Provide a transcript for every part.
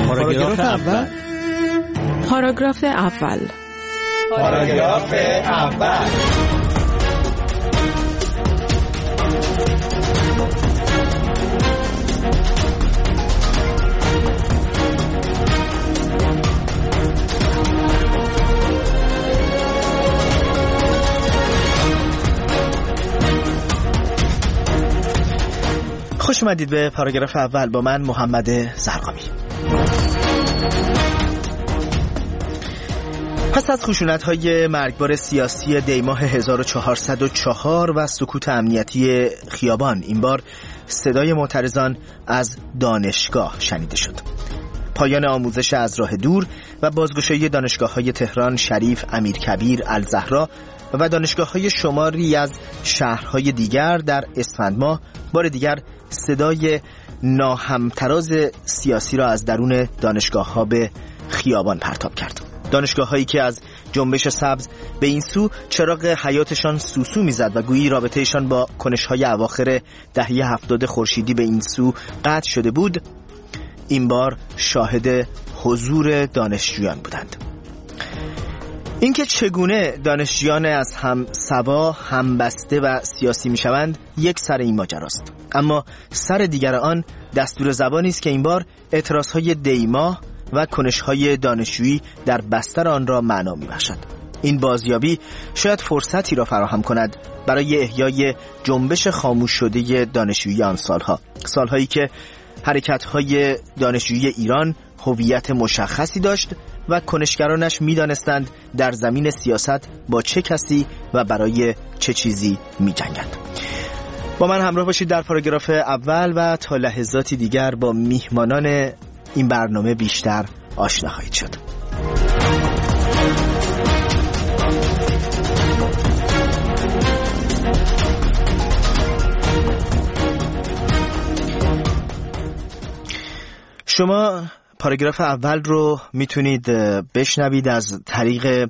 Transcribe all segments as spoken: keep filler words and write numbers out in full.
پاراگراف اول. پاراگراف اول. پاراگراف اول. خوش اومدید به پاراگراف اول با من محمد زرقامی. پس از خشونت‌های مرگبار سیاسی دیماه هزار و چهارصد و چهار و سکوت امنیتی خیابان، این بار صدای معترضان از دانشگاه شنیده شد. پایان آموزش از راه دور و بازگشایی دانشگاه‌های تهران، شریف، امیرکبیر، الزهرا و دانشگاه‌های شماری از شهرهای دیگر در اسفند ماه بار دیگر صدای ناهمتراز سیاسی را از درون دانشگاه‌ها به خیابان پرتاب کرد. دانشگاه‌هایی که از جنبش سبز به این سو چراغ حیاتشان سوسو می‌زد و گویی رابطه‌شان با کنش‌های اواخر دهه هفتاد خورشیدی به این سو قطع شده بود، این بار شاهد حضور دانشجویان بودند. اینکه چگونه دانشجویان از هم سوا، هم بسته و سیاسی میشوند یک سر این ماجراست، اما سر دیگر آن دستور زبانی است که این بار اعتراضهای دیماه و کنش‌های دانشجویی در بستر آن را معنا می‌بخشد. این بازیابی شاید فرصتی را فراهم کند برای احیای جنبش خاموش شده دانشجویی آن سالها، سالهایی که حرکت‌های دانشجویی ایران هویت مشخصی داشت و کنشگرانش می‌دانستند در زمین سیاست با چه کسی و برای چه چیزی می‌جنگند. با من همراه باشید در پاراگراف اول و تا لحظاتی دیگر با میهمانان این برنامه بیشتر آشنا خواهید شد. شما پاراگراف اول رو میتونید بشنوید از طریق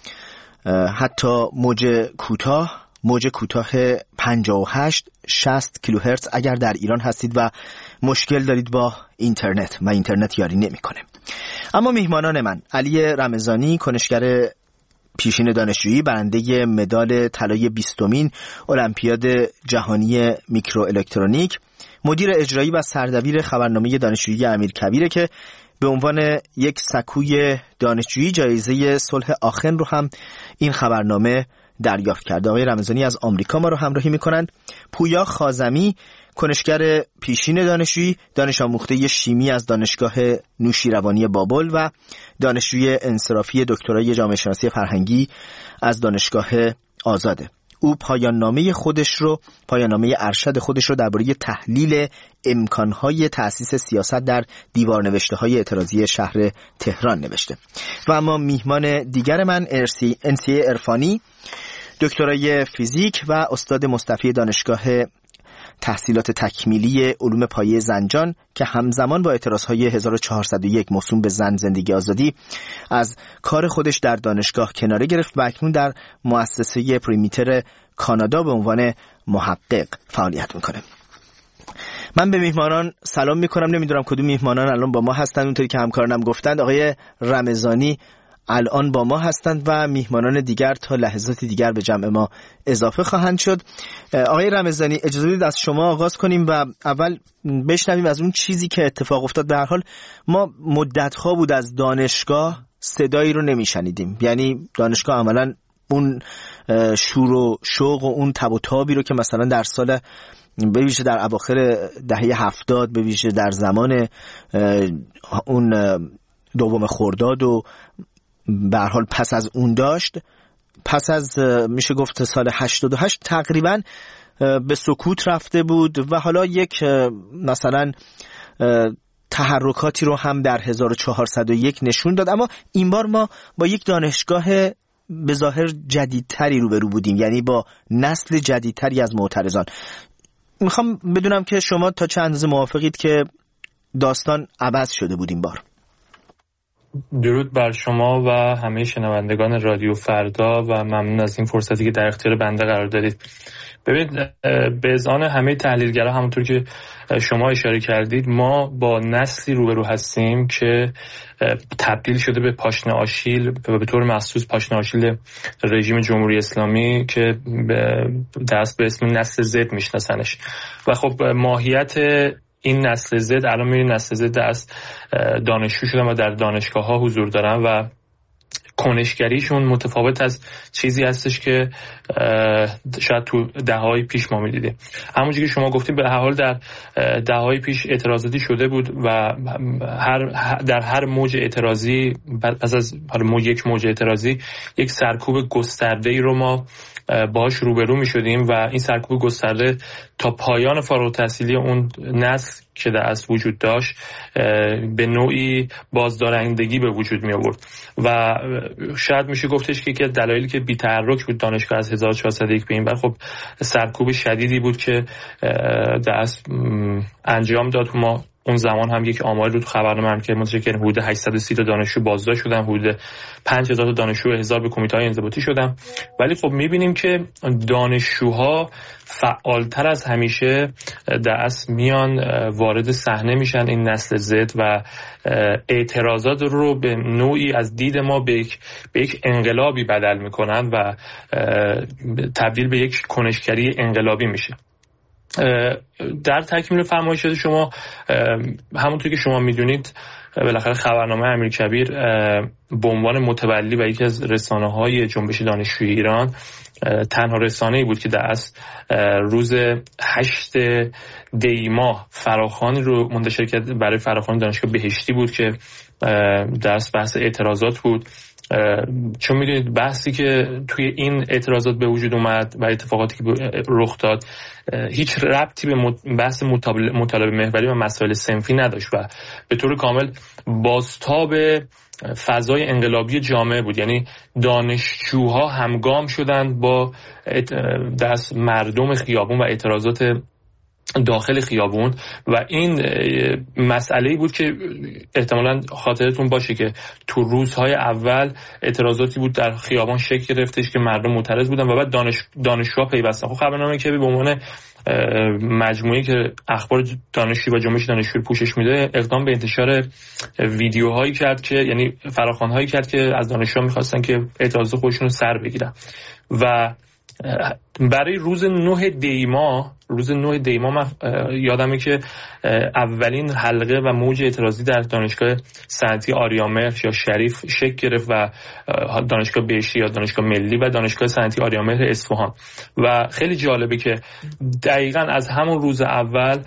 حتی موج کوتاه موج کوتاه پنجاه و هشت شصت کیلوهرتز اگر در ایران هستید و مشکل دارید با اینترنت و اینترنت یاری نمیکنه. اما میهمانان من: علی رمضانی، کنشگر پیشین دانشجویی، برنده مدال طلای بیستمین المپیاد جهانی میکروالکترونیک، مدیر اجرایی و سردبیر خبرنامه دانشجویی امیرکبیر که به عنوان یک سکوی دانشجویی جایزه صلح آخن رو هم این خبرنامه دریافت کرده. آقای رمضانی از آمریکا ما رو همراهی میکنند. پویا خازمی، کنشگر پیشین دانشجویی، دانش آموخته شیمی از دانشگاه نوشیروانی بابل و دانشجوی انصرافی دکترای جامعه شناسی فرهنگی از دانشگاه آزاده. او پایان نامه خودش رو پایان نامه ارشد خودش رو درباره تحلیل امکانهای تأسیس سیاست در دیوار نوشته های اعتراضی شهر تهران نوشته. و اما میهمان دیگر من انسی عرفانی، دکترای فیزیک و استاد مستفی دانشگاه تحصیلات تکمیلی علوم پایه زنجان که همزمان با اعتراضهای هزار و چهارصد و یک موسوم به زن، زندگی، آزادی از کار خودش در دانشگاه کناره گرفت و اکنون در مؤسسه پریمیتر کانادا به عنوان محقق فعالیت میکنه. من به میهمانان سلام میکنم. نمیدونم کدوم میهمانان الان با ما هستند. اونطوری که همکارانم گفتند آقای رمضانی الان با ما هستند و میهمانان دیگر تا لحظات دیگر به جمع ما اضافه خواهند شد. آقای رمضانی، اجازه بدید از شما آغاز کنیم و اول بشنویم از اون چیزی که اتفاق افتاد. به هر حال ما مدت‌ها بود از دانشگاه صدایی رو نمیشنیدیم، یعنی دانشگاه عملاً اون شور و شوق و اون تب و تابی رو که مثلا در سال به ویژه در اواخر دهه هفتاد، به ویژه در زمان اون دوم خرداد و به هر حال پس از اون داشت، پس از میشه گفت سال هشتاد و هشت تقریبا به سکوت رفته بود و حالا یک مثلا تحرکاتی رو هم در هزار و چهارصد و یک نشون داد. اما این بار ما با یک دانشگاه به ظاهر جدیدتری روبرو بودیم، یعنی با نسل جدیدتری از معترضان. میخوام بدونم که شما تا چه اندازه موافقید که داستان عوض شده بود این بار؟ درود بر شما و همه شنوندگان رادیو فردا و ممنون از این فرصتی که در اختیار بنده قرار دادید. ببینید، به اذعان همه تحلیلگرا همونطور که شما اشاره کردید، ما با نسلی روبرو هستیم که تبدیل شده به پاشنه آشیل و به طور مخصوص پاشنه آشیل رژیم جمهوری اسلامی که دست به اسم نسل زد میشناسنش. و خب ماهیت این نسل زد، الان می‌بینید نسل زد از دانشجو شدن و در دانشگاه ها حضور دارن و کنشگریشون متفاوت از چیزی هستش که شاید تو دهه‌های پیش ما می‌دیدیم. همونجوری که شما گفتید، به هر حال در دهه‌های پیش اعتراضاتی شده بود و هر در هر موج اعتراضی، پس از موج یک موج اعتراضی، یک سرکوب گسترده‌ای رو ما باهاش روبرو می شدیم و این سرکوب گسترده تا پایان فارغ التحصیلی اون نسل که در اصل وجود داشت به نوعی بازدارندگی به وجود می آورد و شاید میشه گفتش که که دلایلی که بی تحرک بود دانشگاه از هزار و چهارصد و یک به این بعد، خب سرکوب شدیدی بود که در اصل انجام داد. ما اون زمان هم یک آمار رو تو خبرنامه هم که منتشر کردیم، حدود هشتصد و سی تا دانشجو بازداشت شدن، حدود پنج هزار تا دانشجو احضار به کمیته‌های انضباطی شدن. ولی خب می‌بینیم که دانشجوها فعالتر از همیشه در اصل میان وارد صحنه میشن، این نسل زد، و اعتراضات رو به نوعی از دید ما به یک به یک انقلابی بدل میکنن و تبدیل به یک کنشگری انقلابی میشه. در تکمیل فرمایشات شما، همونطور که شما میدونید، بالاخره خبرنامه امیرکبیر به عنوان متولی و یکی از رسانه‌های جنبش دانشجویی ایران تنها رسانه‌ای بود که در اصل روز هشت دی ماه فراخوانی رو منتشر کرد برای فراخوان دانشگاه بهشتی بود که در اصل بحث اعتراضات بود. چون میدونید بحثی که توی این اعتراضات به وجود اومد و اتفاقاتی که رخ داد هیچ ربطی به بحث مطالبه محوری و مسائل صنفی نداشت و به طور کامل بازتاب فضای انقلابی جامعه بود. یعنی دانشجوها همگام شدند با دست مردم خیابون و اعتراضات داخل خیابون و این مسئله‌ای بود که احتمالاً خاطرتون باشه که تو روزهای اول اعتراضاتی بود در خیابان شکل گرفتش که مردم معترض بودن و بعد دانش دانشجوها پیوستن. خب خبرنامه که به عنوان مجموعه‌ای که اخبار دانشجویی و جنبش دانشجویی پوشش میده اقدام به انتشار ویدیوهایی کرد که یعنی فراخوان‌هایی کرد که از دانشجوها می‌خواستن که اعتراضات خودشون رو سر بگیرن و برای روز نه دی ماه روز نه دی ماه من یادمه که اولین حلقه و موج اعتراضی در دانشگاه صنعتی آریامهر یا شریف شکل گرفت و دانشگاه بهشتی یا دانشگاه ملی و دانشگاه صنعتی آریامهر اصفهان. و خیلی جالبه که دقیقاً از همون روز اول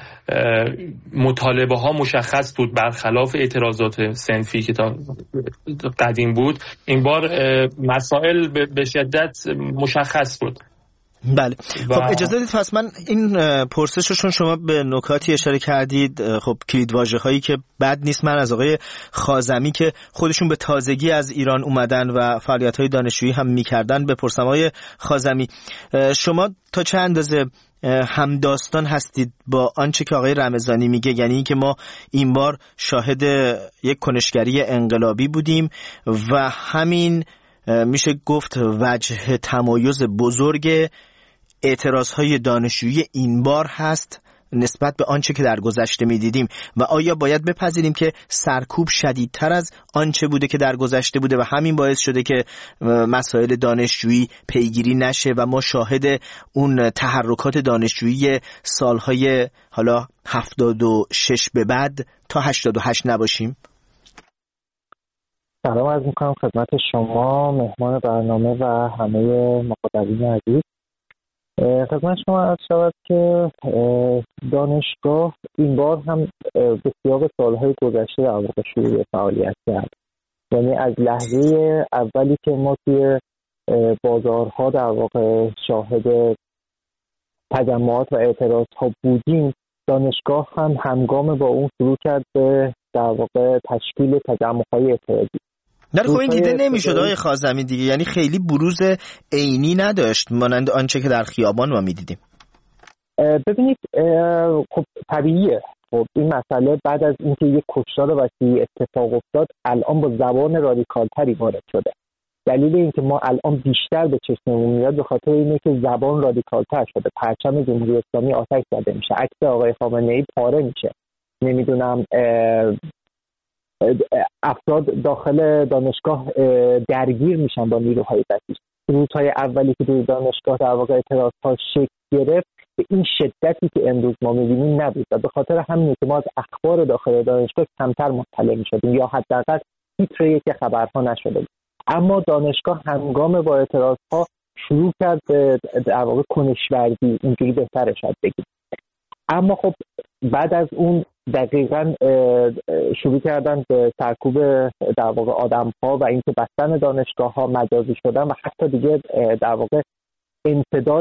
مطالبه ها مشخص بود، برخلاف اعتراضات صنفی که تا قدیم بود. این بار مسائل به شدت مشخص بود. بله. خب اجازه بدید پس من این پرسششون شما به نکاتی اشاره کردید، خب کلیدواژه هایی که بد نیست، من از آقای خازمی که خودشون به تازگی از ایران اومدن و فعالیت های دانشجویی هم میکردن بپرسم. آقای خازمی، شما تا چه اندازه همداستان هستید با آنچه که آقای رمضانی میگه، یعنی این که ما این بار شاهد یک کنشگری انقلابی بودیم و همین میشه گفت وجه تمایز بزرگ اعتراضهای دانشجویی این بار هست نسبت به آنچه که در گذشته میدیدیم؟ و آیا باید بپذیریم که سرکوب شدیدتر از آنچه بوده که در گذشته بوده و همین باعث شده که مسائل دانشجویی پیگیری نشه و ما شاهد اون تحرکات دانشجویی سالهای حالا هفتاد و شش به بعد تا هشتاد و هشت نباشیم؟ سلام عرض میکنم خدمت شما مهمان برنامه و همه مخاطبین عزیز. خدمت شما عرض شود که دانشگاه این بار هم به سیاق سالهای گذشته در واقع شروع فعالیت کرد. یعنی از لحظه اولی که ما توی بازارها در واقع شاهد تجمعات و اعتراضها بودیم، دانشگاه هم همگام با اون شروع کرد به در واقع تشکیل تجمع‌های اعتراضی. در خب این دیده نمیشد آقای خازمی دیگه، یعنی خیلی بروز عینی نداشت مانند آنچه که در خیابان ما میدیدیم. ببینید خب طبیعیه خب این مسئله بعد از اینکه یک کشتار وسیع اتفاق افتاد الان با زبان رادیکالتری وارد شده. دلیل اینکه ما الان بیشتر به چشممون میاد به خاطر اینه که زبان رادیکالتر شده. پرچم جمهوری اسلامی آتش زده میشه، عکس آقای خامنه‌ای پاره میشه، نمیدونم افراد داخل دانشگاه درگیر میشن با نیروهای بسیج. روزهای اولی که در دانشگاه در واقع اعتراض‌ها شکل گرفت به این شدتی که امروز ما می‌بینیم نبود و به خاطر همین که ما از اخبار داخل دانشگاه کمتر مطلع می‌شدیم یا حداقل تیتر یک خبرها نشده بود. اما دانشگاه هنگام با اعتراض‌ها شروع کرد به در واقع کنش‌ورزی، اینجوری بهتره شاید بگیم. اما خب بعد از اون دقیقاً شروع کردن به سرکوب در واقع آدم‌ها و اینکه بستن دانشگاه‌ها مجازی شدن و حتی دیگه در واقع امتداد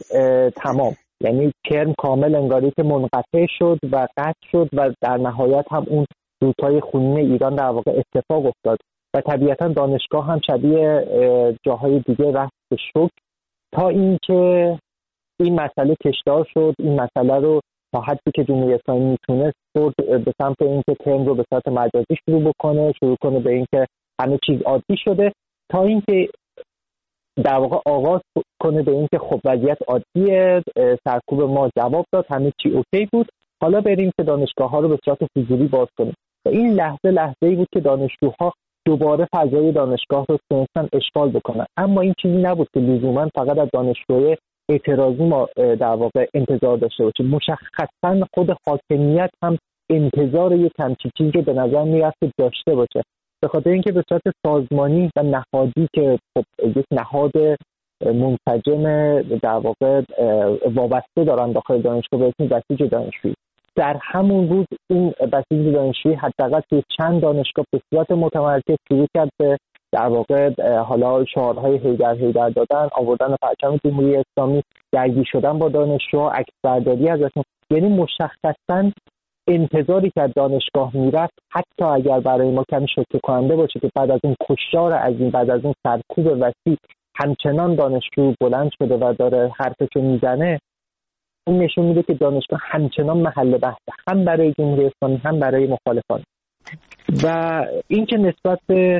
تمام، یعنی کرم کامل انگاری که منقطع شد و قطع شد و در نهایت هم اون روزهای خونین ایران در واقع اتفاق افتاد و طبیعتاً دانشگاه هم شبیه جاهای دیگه رفت به شوک تا اینکه این مسئله کشدار شد. این مسئله رو تا حدی که جمهوری اسلامی میتونه برد به سمت اینکه ترم رو به صورت مجازی شروع بکنه، شروع کنه به اینکه همه چیز عادی شده تا اینکه در واقع آغاز کنه به اینکه خب وضعیت عادیه، سرکوب ما جواب داد، همه چی اوکی بود، حالا بریم که دانشگاه ها رو به صورت حضوری باز کنیم. و این لحظه لحظه‌ای بود که دانشجوها دوباره فضای دانشگاه رو تونستن اشغال بکنن. اما این چیزی نبود که لزوما فقط از دانشجوی اعتراضی ما در واقع انتظار داشته باشه. مشخصا خود حاکمیت هم انتظار یک همچین چیزی رو به نظر میرفت داشته باشه، به خاطر اینکه به صورت سازمانی و نهادی که خب یک نهاد منسجم در واقع وابسته دارن داخل دانشگاه به اسم بسیج دانشجویی، در همون روز این بسیج دانشجویی حداقل توی چند دانشگاه به صورت متمرکز شروع کرد به در واقع حالا شعارهای حیدر حیدر دادن، آوردن پرچم جمهوری اسلامی، درگیر شدن با دانشجوها، عکس برداری ازشون. یعنی مشخصاً انتظاری که دانشگاه میرفت حتی اگر برای ما کمی شوکه کننده باشه که بعد از اون کشتار عظیم، بعد از اون سرکوب وسیع همچنان دانشجو بلند شده و داره حرفشو میزنه، این نشون میده که دانشگاه همچنان محل بحثه، هم برای جمهوری اسلامی هم برای مخالفان. و این که نسبت به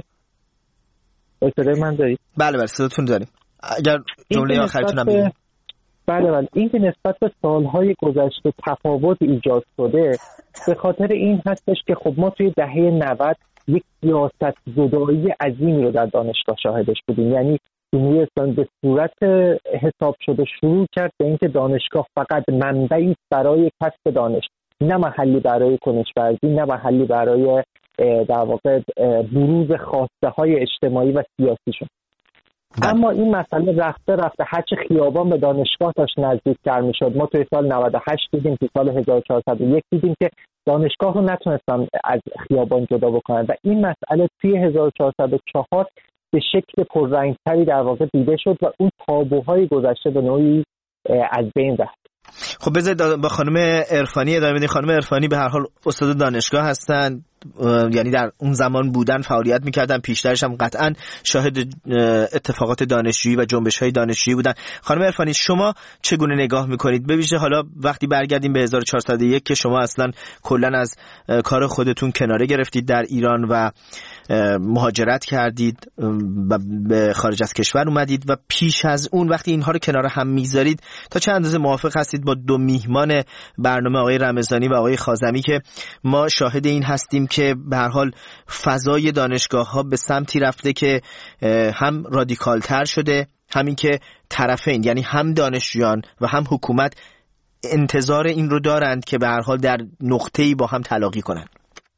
اصطلاح من دارید؟ بله بله صداتون داریم. اگر جمله آخرتون هم بگید. بله بله این که نسبت به سالهای گذشته تفاوت ایجاد شده به خاطر این هستش که خب ما توی دهه نود یک سیاست زدایی عظیمی رو در دانشگاه شاهدش بودیم. یعنی جمهوری اسلامی به صورت حساب شده شروع کرد به اینکه دانشگاه فقط منبعی برای کسب دانش، نه محلی برای کنش‌ورزی، نه محلی برای در واقع بروز خواسته های اجتماعی و سیاسیشون. اما این مسئله رفته رفته هرچه خیابان به دانشگاه داشت نزدیکتر میشد. ما توی سال نود و هشت دیدیم، توی سال هزار و چهارصد و یک دیدیم که دانشگاه رو نتونستن از خیابان جدا بکنن و این مسئله توی هزار و چهارصد و چهار به شکل پررنگتری در واقع دیده شد و اون تابوهای گذشته به نوعی از بین رفت. خب بذارید با خانم عرفانی ادامه بدیم. خانم عرفانی به هر حال استاد دانشگاه هستن، یعنی در اون زمان بودن، فعالیت میکردن، پیشترش هم قطعا شاهد اتفاقات دانشجویی و جنبش‌های دانشجویی بودن. خانم عرفانی شما چگونه نگاه میکنید؟ ببیشه حالا وقتی برگردیم به هزار و چهارصد و یک که شما اصلا کلا از کار خودتون کناره گرفتید در ایران و مهاجرت کردید و به خارج از کشور اومدید و پیش از اون وقتی اینها رو کنار هم میذارید تا چه اندازه موافق هستید با دو میهمان برنامه آقای رمضانی و آقای خازمی که ما شاهد این هستیم که به هر حال فضای دانشگاه‌ها به سمتی رفته که هم رادیکال‌تر شده، همین که طرفین یعنی هم دانشجویان و هم حکومت انتظار این رو دارند که به هر حال در نقطه‌ای با هم تلاقی کنند؟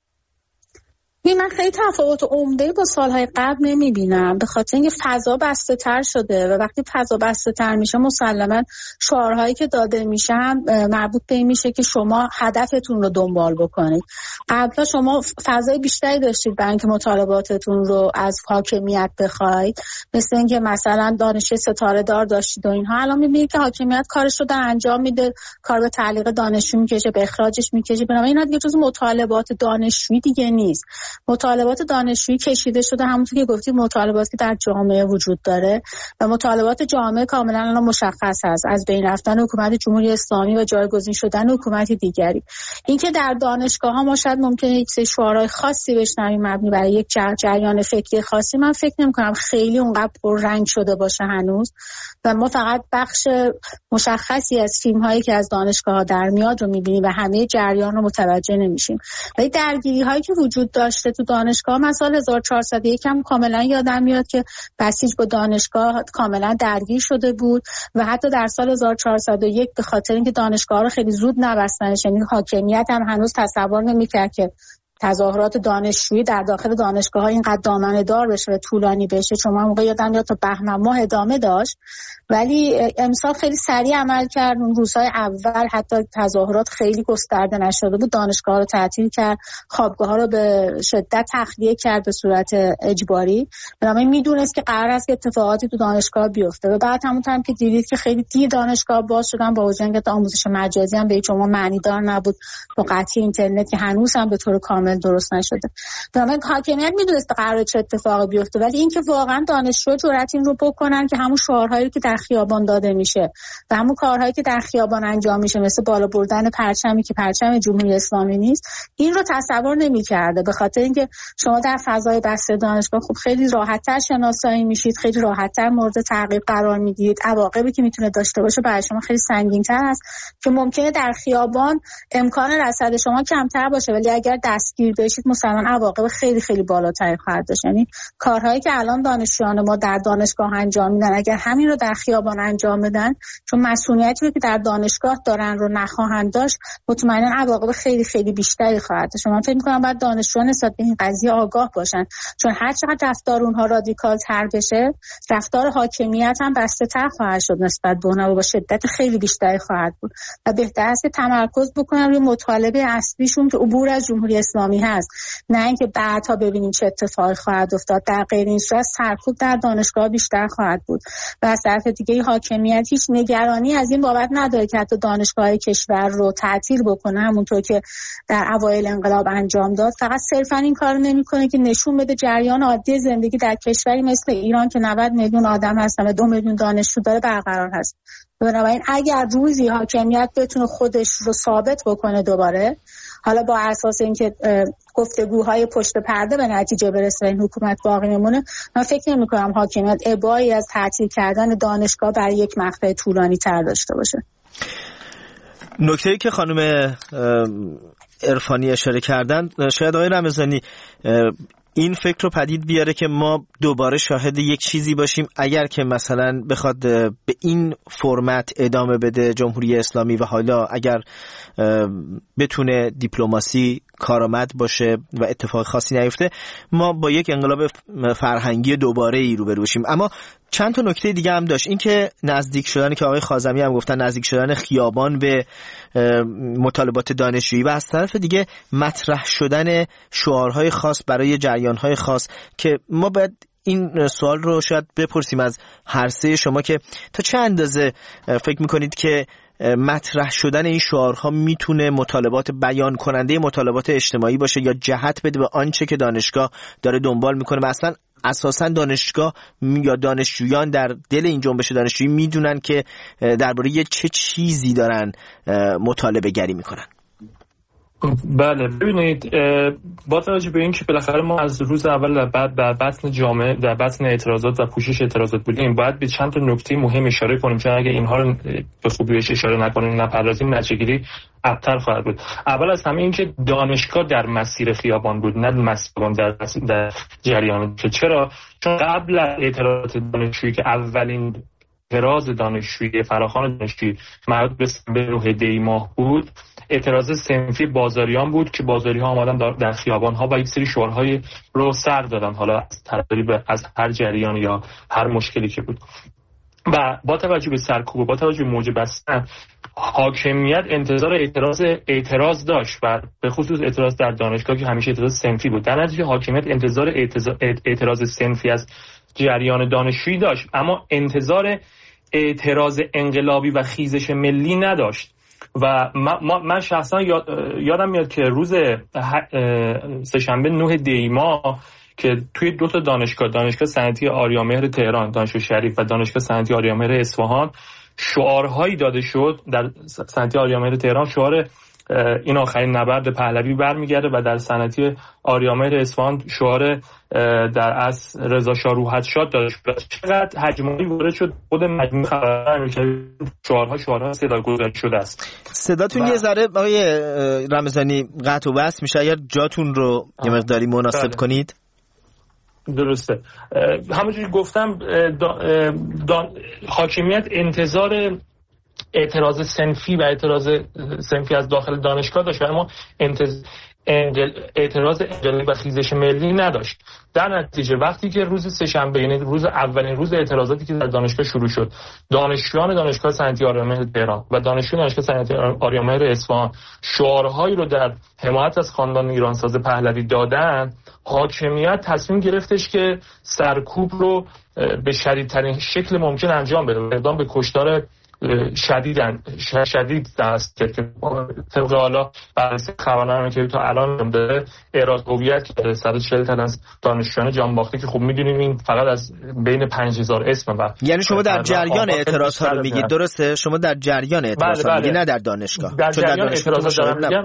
من خیلی تفاوت عمده با سالهای قبل نمیبینم، به خاطر اینکه فضا بسته تر شده و وقتی فضا بسته تر میشه مسلما شعارهایی که داده میشن مربوط به این میشه که شما هدفتون رو دنبال بکنید. قبلا شما فضای بیشتری داشتید برای اینکه مطالباتتون رو از حاکمیت بخواید، مثل اینکه مثلا دانشجوی ستاره دار داشتید و اینها. الان میبینید که حاکمیت کارش رو در انجام میده، کار به تعلیق دانشجو میکشه، به اخراجش میکشه. بنابراین اینا دیگه جز مطالبات دانشجویی دیگه نیست مطالبات دانشجویی کشیده شده، همونطور که گفتید مطالباتی که در جامعه وجود داره و مطالبات جامعه کاملا الان مشخص هست، از بین رفتن حکومت جمهوری اسلامی و جایگزین شدن حکومت دیگری. اینکه در دانشگاه ها ما شاید ممکنه یک سری شعارهای خاصی بشنویم مبنی برای یک جریان فکری خاصی، من فکر نمی‌کنم خیلی اونقدر پررنگ شده باشه هنوز و ما فقط بخش مشخصی از فیلم‌هایی که از دانشگاه‌ها در میاد رو می‌بینیم و همه جریان رو متوجه نمی‌شیم. ولی درگیری‌هایی که وجود داشته تو دانشگاه، مثلا هزار و چهارصد و یک هم کاملا یادم میاد که بسیج با دانشگاه کاملا درگیر شده بود و حتی در سال هزار و چهارصد و یک به خاطر اینکه دانشگاه رو خیلی زود نبستنش، یعنی حاکمیت هم هنوز تصور نمی‌کرد که تظاهرات دانشجویی در داخل دانشگاه‌ها اینقدر دامنه‌دار بشه و طولانی بشه، چون من موقع یادم میاد تا بهمن ماه ادامه داشت، ولی امسال خیلی سریع عمل کرد. اون روزهای اول حتی تظاهرات خیلی گسترده نشده بود، دانشگاه‌ها رو تعطیل کرد، خوابگاه‌ها رو به شدت تخلیه کرد به صورت اجباری. بنابراین میدونست که قرار است که اتفاقاتی تو دانشگاه بیفته و بعد همونطور هم که دیدید که خیلی دیر دانشگاه باز شدن، با وجود اینکه آموزش مجازی هم به شما معنی دار نبود، با قطعی اینترنت که هنوز هم به طور کامل درست نشده. بنابراین حاکمیت میدونست قراره چه اتفاقی بیفته، ولی اینکه واقعا دانشجو جرأت این رو بکنن که همون شعارهایی که در خیابان داده میشه و همون کارهایی که در خیابان انجام میشه، مثل بالا بردن پرچمی که پرچم جمهوری اسلامی نیست، این رو تصور نمی‌کرده، به خاطر اینکه شما در فضای بسته دانشگاه خب خیلی راحت‌تر شناسایی میشید، خیلی راحت‌تر مورد تعقیب قرار میگیرید، عواقبی که میتونه داشته باشه برای شما خیلی سنگین‌تر است که ممکنه در خیابان امکان رصد شما کمتر باشه، ولی اگر دستگیر بشید مثلا عواقب خیلی خیلی بالاتری خواهد داشت. یعنی کارهایی که الان دانشجویان ما در دانشگاه انجام میدن، اگر همین رو در خیابان انجام بدن، چون مسئولیتی رو که در دانشگاه دارن رو نخواهند داشت، مطمئنا عواقب خیلی خیلی بیشتری خواهد داشت. من فکر می‌کنم باید دانشجویان نسبت به این قضیه آگاه باشن، چون هر چقدر رفتار اونها رادیکال تر بشه، رفتار حاکمیت هم بسته تر خواهد شد نسبت به اونها و با شدت خیلی بیشتری خواهد بود و بهتر است که تمرکز بکنن روی مطالبه اصلیشون که عبور از جمهوری اسلامی هست، نه اینکه بعدها ببینیم چه اتفاقی خواهد افتاد. در غیر این صورت سرکوب در دانشگاه بیشتر خواهد بود و از طرف دیگه حاکمیت هیچ نگرانی از این بابت نداره که حتی دانشگاه کشور رو تعطیل بکنه، همونطور که در اوایل انقلاب انجام داد. فقط صرفا این کارو نمیکنه که نشون بده جریان عادی زندگی در کشوری مثل ایران که نود میلیون آدم هستن و دو میلیون دانشجو داره برقرار هست. بنابراین اگر روزی حاکمیت بتونه خودش رو ثابت بکنه دوباره، حالا با اساس اینکه گفتگوهای پشت پرده به نتیجه برسه و این حکومت باقی میمونه، من فکر نمی‌کنم حاکمیت ابایی از تعطیل کردن دانشگاه برای یک مقطع طولانی تر داشته باشه. نکته‌ای که خانم عرفانی اشاره کردن، شاید آقای رمضانی این فکر رو پدید بیاره که ما دوباره شاهد یک چیزی باشیم، اگر که مثلا بخواد به این فرمت ادامه بده جمهوری اسلامی و حالا اگر بتونه دیپلماسی کارآمد باشه و اتفاق خاصی نیفته، ما با یک انقلاب فرهنگی دوباره ای روبرو بشیم. اما چند تا نکته دیگه هم داشت، این که نزدیک شدن که آقای خازمی هم گفتن، نزدیک شدن خیابان به مطالبات دانشجویی و از طرف دیگه مطرح شدن شعارهای خاص برای جریانهای خاص، که ما باید این سوال رو شاید بپرسیم از هر سه شما که تا چه اندازه فکر میکنید که مطرح شدن این شعارها میتونه مطالبات بیان کننده مطالبات اجتماعی باشه یا جهت بده به آنچه که دانشگاه داره دنبال میکنه و اصلا اساسا دانشگاه یا دانشجویان در دل این جنبش دانشجویی میدونن که درباره چه چیزی دارن مطالبه گری میکنن؟ بله، ببینید با توجه به این که بالاخره ما از روز اول در بعد در بطن جامعه در بطن اعتراضات و پوشش اعتراضات بودیم، باید به چند تا نکته مهم اشاره کنیم، چون اگه اینها رو به خوبی بهش اشاره نکنیم نپردازیم نتیجه‌گیری ابتر خواهد بود. اول از همه این که دانشگاه در مسیر خیابان بود، نه مسیر در, در جریان. چرا؟ چون قبل از اعتراضات دانشجویی که اولین اعتراض دانشجویی فراخوان دانشجویی مربوط به سپتامبر دی ماه بود، اعتراض صنفی بازاریان بود که بازاری ها آمدن در خیابان ها و یک سری شعارهای رو سر دادن، حالا از طرف از هر جریان یا هر مشکلی که بود. و با توجه به سرکوب و با توجه به موج بستن، حاکمیت انتظار اعتراض اعتراض داشت و به خصوص اعتراض در دانشگاه که همیشه اعتراض صنفی بود. در نتیجه حاکمیت انتظار اعتراض صنفی از جریان دانشجویی داشت، اما انتظار اعتراض انقلابی و خیزش ملی نداشت. و من, من شخصا یاد، یادم میاد که روز سه‌شنبه نه دی ماه که توی دو تا دانشگاه، دانشگاه صنعتی آریامهر تهران، دانشگاه شریف و دانشگاه صنعتی آریامهر اصفهان، شعارهایی داده شد. در صنعتی آریامهر تهران شعار این آخرین نبرد پهلوی برمیگرده و در صنعتی آریامهر اصفهان شعار در اصل رضا شاه روحت شاد داده شد. چقدر هجمانی وارد شد خود مجموعه خبرنگاری که شعارها شعارها صدا گذاری شده است. صداتون یه ذره آقای رمضانی قطع و وصل میشه، اگر جاتون رو یه مقداری مناسب بله. کنید. درسته. همونجوری گفتم دا دا حاکمیت انتظار اعتراض صنفی و اعتراض صنفی از داخل دانشگاه داشت و اما انتظ... اعتراض انقلابی و خیزش ملی نداشت. در نتیجه وقتی که روز سه‌شنبه، یعنی روز اولین روز اعتراضاتی که در دانشگاه شروع شد، دانشجویان دانشگاه صنعتی آریامهر تهران و دانشجویان دانشگاه صنعتی آریامهر اصفهان شعارهایی رو در حمایت از خاندان ایرانساز پهلوی دادن، حاکمیت تصمیم گرفتش که سرکوب رو به شدیدترین شکل ممکن انجام بده و اقدام به کشتار شدیدن شدید دست که طبق حالا بررسی خبرنامه که تا الان داره اعراض هویت که صد و چهل تن از دانشجویان جانباخته که خب میدونیم این فقط از بین پنج هزار اسم و یعنی شما در جریان اعتراض ها رو میگید، درسته؟ شما در جریان اعتراض ها میگید، نه در دانشگاه. در جریان اعتراضات دارم میگم.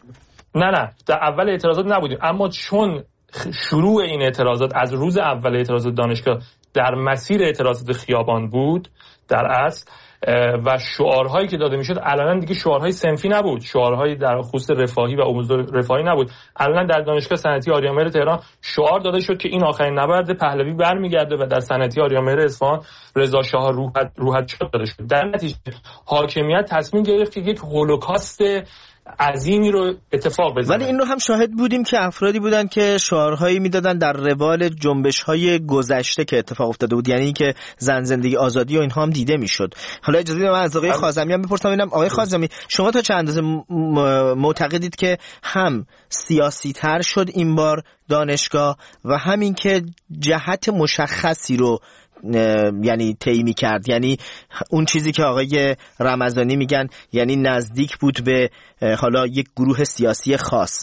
نه نه در اول اعتراضات نبودیم، اما چون شروع این اعتراضات از روز اول اعتراضات دانشگاه در مسیر اعتراضات خیابان بود در اصل و شعارهایی که داده میشد الان دیگه شعارهای صنفی نبود، شعارهایی در خصوص رفاهی و امور رفاهی نبود. الان در دانشگاه صنعتی آریامهر تهران شعار داده شد که این آخرین نبرد پهلوی برمیگرده و در صنعتی آریامهر اصفهان رضا شاه روحت روحت شاد داده شد. در نتیجه حاکمیت تصمیم گرفت که یک هولوکاست عظیمی رو اتفاق بزنه. ولی این رو هم شاهد بودیم که افرادی بودن که شعارهایی میدادن در روال جنبش‌های گذشته که اتفاق افتاده بود، یعنی که زن زندگی آزادی و اینها هم دیده میشد. حالا اجازه بدید من از آقای خازمی هم بپرسم. ببینم آقای خازمی شما تا چند اندازه معتقدید که هم سیاسی تر شد این بار دانشگاه و همین که جهت مشخصی رو یعنی طی کرد، یعنی اون چیزی که آقای رمضانی میگن یعنی نزدیک بود به حالا یک گروه سیاسی خاص؟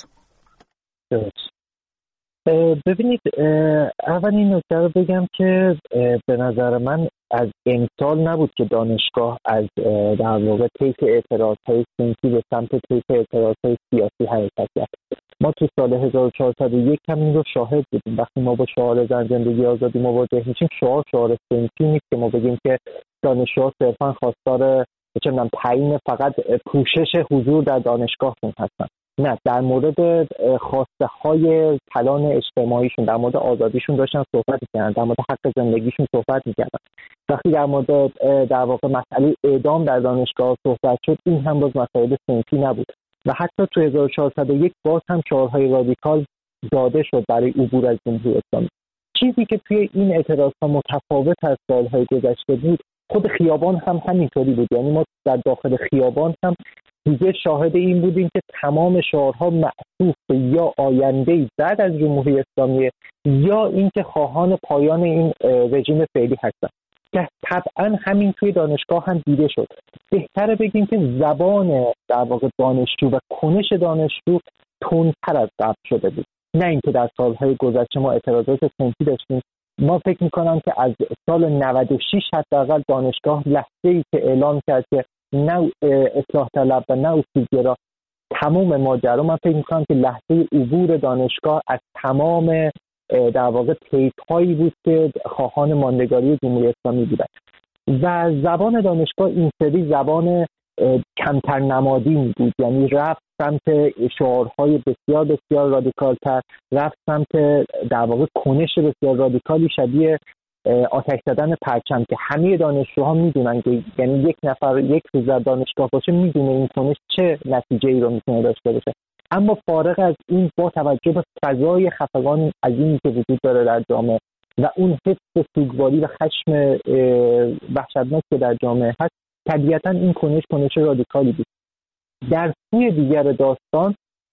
ببینید اولین نکته رو بگم که به نظر من از امسال نبود که دانشگاه از در واقع طیف اعتراض‌های صنفی به سمت طیف اعتراض‌های سیاسی حرکت کرد. ما تو سال هزار و چهارصد و یک هم این رو شاهد بودیم. وقتی ما با شعار زن زندگی آزادی مواجه میشیم، شعار شعار صنفی نیست که ما بگیم که دانشجوها صرفا خواستار چه می‌دونم تعیین فقط پوشش حضور در دانشگاهشون هستن. نه، در مورد خواسته های کلان اجتماعیشون، در مورد آزادیشون داشتن صحبت می‌کردن، در مورد حق زندگیشون صحبت می‌کردن. وقتی در مورد در واقع مسئله اعدام در دانشگاه صحبت شد، این هم باز مسائل صنفی نبود و حتی تو هزار و چهارصد و یک باز هم شعارهای رادیکال داده شد برای عبور از جمهوری اسلامی. چیزی که توی این اعتراض‌ها متفاوت از سال‌های گذشته بود، خود خیابان هم همینطوری بود. یعنی ما در داخل خیابان هم دیگه شاهد این بودیم که تمام شعارها معطوف به یا آینده‌ای بعد از جمهوری اسلامی یا اینکه خواهان پایان این رژیم فعلی هستن، که طبعا همین توی دانشگاه هم دیده شد. بهتره بگیم که زبان در واقع دانشجو و کنش دانشجو تندتر از قبل شده بود، نه اینکه در سالهای گذشته ما اعتراضات صنفی داشتیم. ما فکر می‌کنم که از سال نود و شش حداقل دانشگاه لحظه‌ای که اعلام کرد که نه اصلاح طلب و نه اصولگرا تمام ماجرا، من فکر می‌کنم که لحظه عبور دانشگاه از تمام در واقع طیف‌هایی بود که خواهان ماندگاری جمهوری اسلامی بودند و زبان دانشگاه این سری زبان کمتر نمادین بود. یعنی رفت سمت شعارهای بسیار بسیار رادیکال‌تر، رفت سمت در واقع کنش بسیار رادیکالی شبیه آتش زدن پرچم که همه دانشجوها میدونن که یعنی یک نفر یک روز در دانشگاه باشه میدونه این کنش چه نتیجه‌ای رو میتونه داشته باشه. اما فارغ از این، با توجه به فضای خفقان عظیمی که وجود داره در جامعه و اون حس سوگواری و خشم وحشتناک که در جامعه هست، طبیعتاً این کنش کنش رادیکالی بود. در سوی دیگر داستان،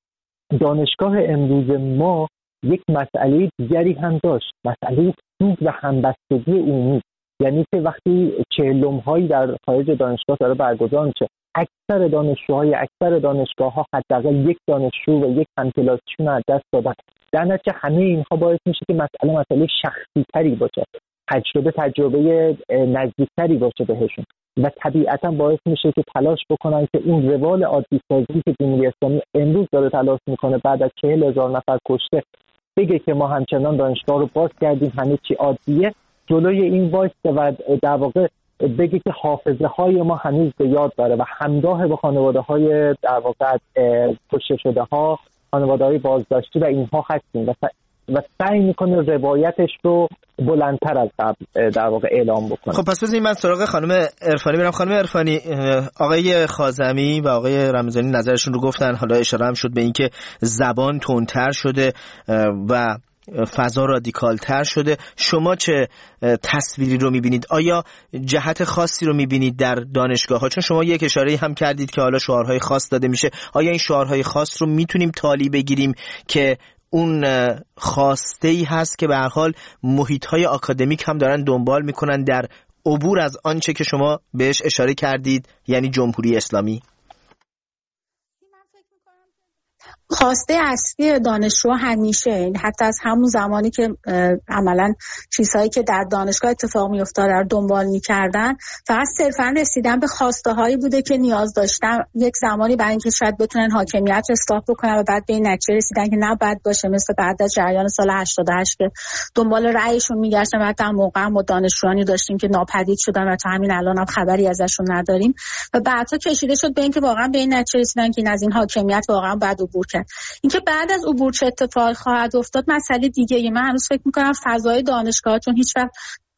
دانشگاه امروز ما یک مسئله دیگری هم داشت، مسئله سوگ و همبستگی عمومی. یعنی که وقتی چهلم‌هایی در خارج دانشگاه داره برگزار میشه اکثر دانشجوهای اکثر دانشگاه‌ها حداقل یک دانشجو و یک همکلاسیشون از دست دادن. در نتیجه همه اینها باعث میشه که مسئله مسئله شخصی تری باشه، تجربه تجربه نزدیکتری باشه بهشون و طبیعتا باعث میشه که تلاش بکنن که اون روال عادی سازی که جمهوری اسلامی امروز داره تلاش میکنه بعد از چهل هزار نفر کشته بگه که ما همچنان دانشگاه رو باز کردیم، همه چی عادیه، جلوی این وایسته و در واقع بگه که حافظه های ما هنوز به یاد داره و همراه به خانواده های در واقع کشته شده ها، خانواده های بازداشتی و اینها هستیم و و سعی میکنه روایتش رو بلندتر از قبل در واقع اعلام بکنه. خب پس بذارید من سراغ خانم عرفانی برم. خانم عرفانی، آقای خازمی و آقای رمضانی نظرشون رو گفتن، حالا اشاره هم شد به اینکه زبان تندتر شده و فضا رادیکالتر شده. شما چه تصویری رو میبینید؟ آیا جهت خاصی رو میبینید در دانشگاه ها؟ چون شما یک اشاره هم کردید که حالا شعارهای خاص داده میشه. آیا این شعارهای خاص رو میتونیم تالی بگیریم که اون خواسته‌ای هست که به هر حال محیط‌های آکادمیک هم دارن دنبال میکنن در عبور از آنچه که شما بهش اشاره کردید، یعنی جمهوری اسلامی؟ خواسته اصلی دانشجو همیشه، حتی از همون زمانی که عملاً چیزهایی که در دانشگاه اتفاق میافتاد در دنبال میکردن، فقط صرفاً رسیدن به خواسته هایی بوده که نیاز داشتن یک زمانی برای اینکه شاید بتونن حاکمیت رو اصلاح بکنن و بعد به این نتیجه رسیدن که نباید باشه، مثل بعد از جریان سال هشتاد و هشت که دنبال رأیشون میگشتن و حتی موقع هم دانشجویانی داشتیم که ناپدید شدن و تا همین الان هم خبری ازشون نداریم و بعدها کشیده شد به اینکه واقعا به این نتیجه رسیدن که این از این حاکمیت واقعا بعد عبور کرد. اینکه بعد از عبور چه اتفاقی خواهد افتاد مسئله دیگه. من هنوز فکر میکنم فضای دانشگاه چون هیچ وقت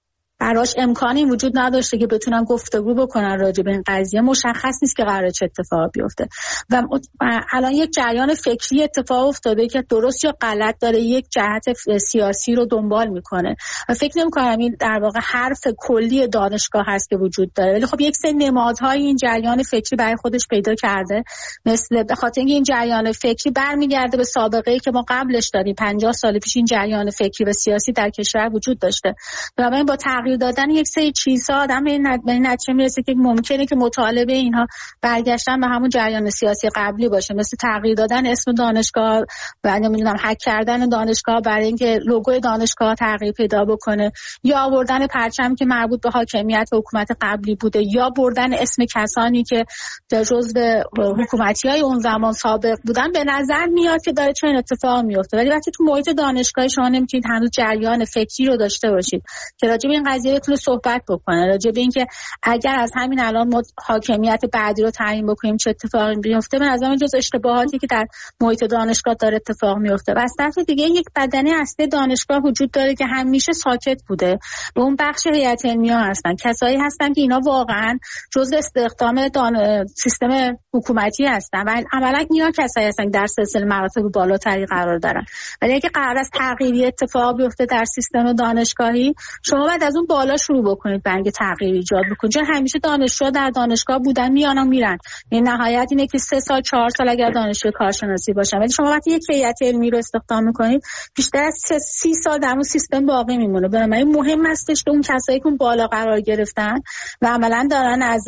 براش امکانی وجود نداشته که بتونن گفتگو بکنن راجع به این قضیه، مشخص نیست که قراره چه اتفاقی بیفته و الان یک جریان فکری اتفاق افتاده که درست یا غلط داره یک جهت سیاسی رو دنبال میکنه و فکر نمی‌کنم این در واقع حرف کلی دانشگاه هست که وجود داره، ولی خب یک سری نمادهای این جریان فکری برای خودش پیدا کرده، مثل به خاطر اینکه این جریان فکری برمیگرده به سابقه‌ای که ما قبلش داریم. پنجاه سال پیش این جریان فکری و سیاسی در کشور وجود داشته و من با تغییر دادن یک سری چیزها آدم به این نتیجه میرسه که ممکنه که مطالبه اینها برگشتن به همون جریان سیاسی قبلی باشه، مثل تغییر دادن اسم دانشگاه و نمیدونم هک کردن دانشگاه برای اینکه لوگوی دانشگاه تغییر پیدا بکنه، یا آوردن پرچمی که مربوط به حاکمیت و حکومت قبلی بوده، یا بردن اسم کسانی که جزو حکومتی‌های اون زمان سابق بودن. به نظر میاد که داره چنین اتفاقی میفته، ولی وقتی تو محیط دانشگاهی شما نمیتونید هنوز جریان فکری رو داشته باشید که راجع به این قضیه بتونه صحبت بکنه، راجع به اینکه اگر از همین الان ما حاکمیت بعدی رو تعیین بکنیم چه اتفاقی میفته. من از همین جز اشتباهاتی که در محیط دانشگاه داره اتفاق میفته. و از طرف دیگه یک بدنه اصلی دانشگاه وجود داره که همیشه ساکت بوده و اون بخش هیئت علمیه هستن، کسایی هستن که اینا واقعا جزء استخدام دان... سیستم حکومتی هستن و عملا اینا کسایی هستن که در سلسله مراتب بالاتری قرار دارن. ولی اگه قرار است تغییری اتفاق بیفته در سیستم دانشگاهی، شما باید از اون بالا شروع بکنید برای تغییر ایجاد بکنید، چون همیشه دانشجو در دانشگاه بودن، میان و میرن. این نهایت اینه که سه سال چهار سال اگر دانشجو کارشناسی باشن، ولی شما وقتی یک هیئت علمی رو استخدام میکنید بیشتر از سی سال در اون سیستم باقی میمونه. بنابراین مهم هستش که اون کسایی که اون بالا قرار گرفتن و عملا دارن از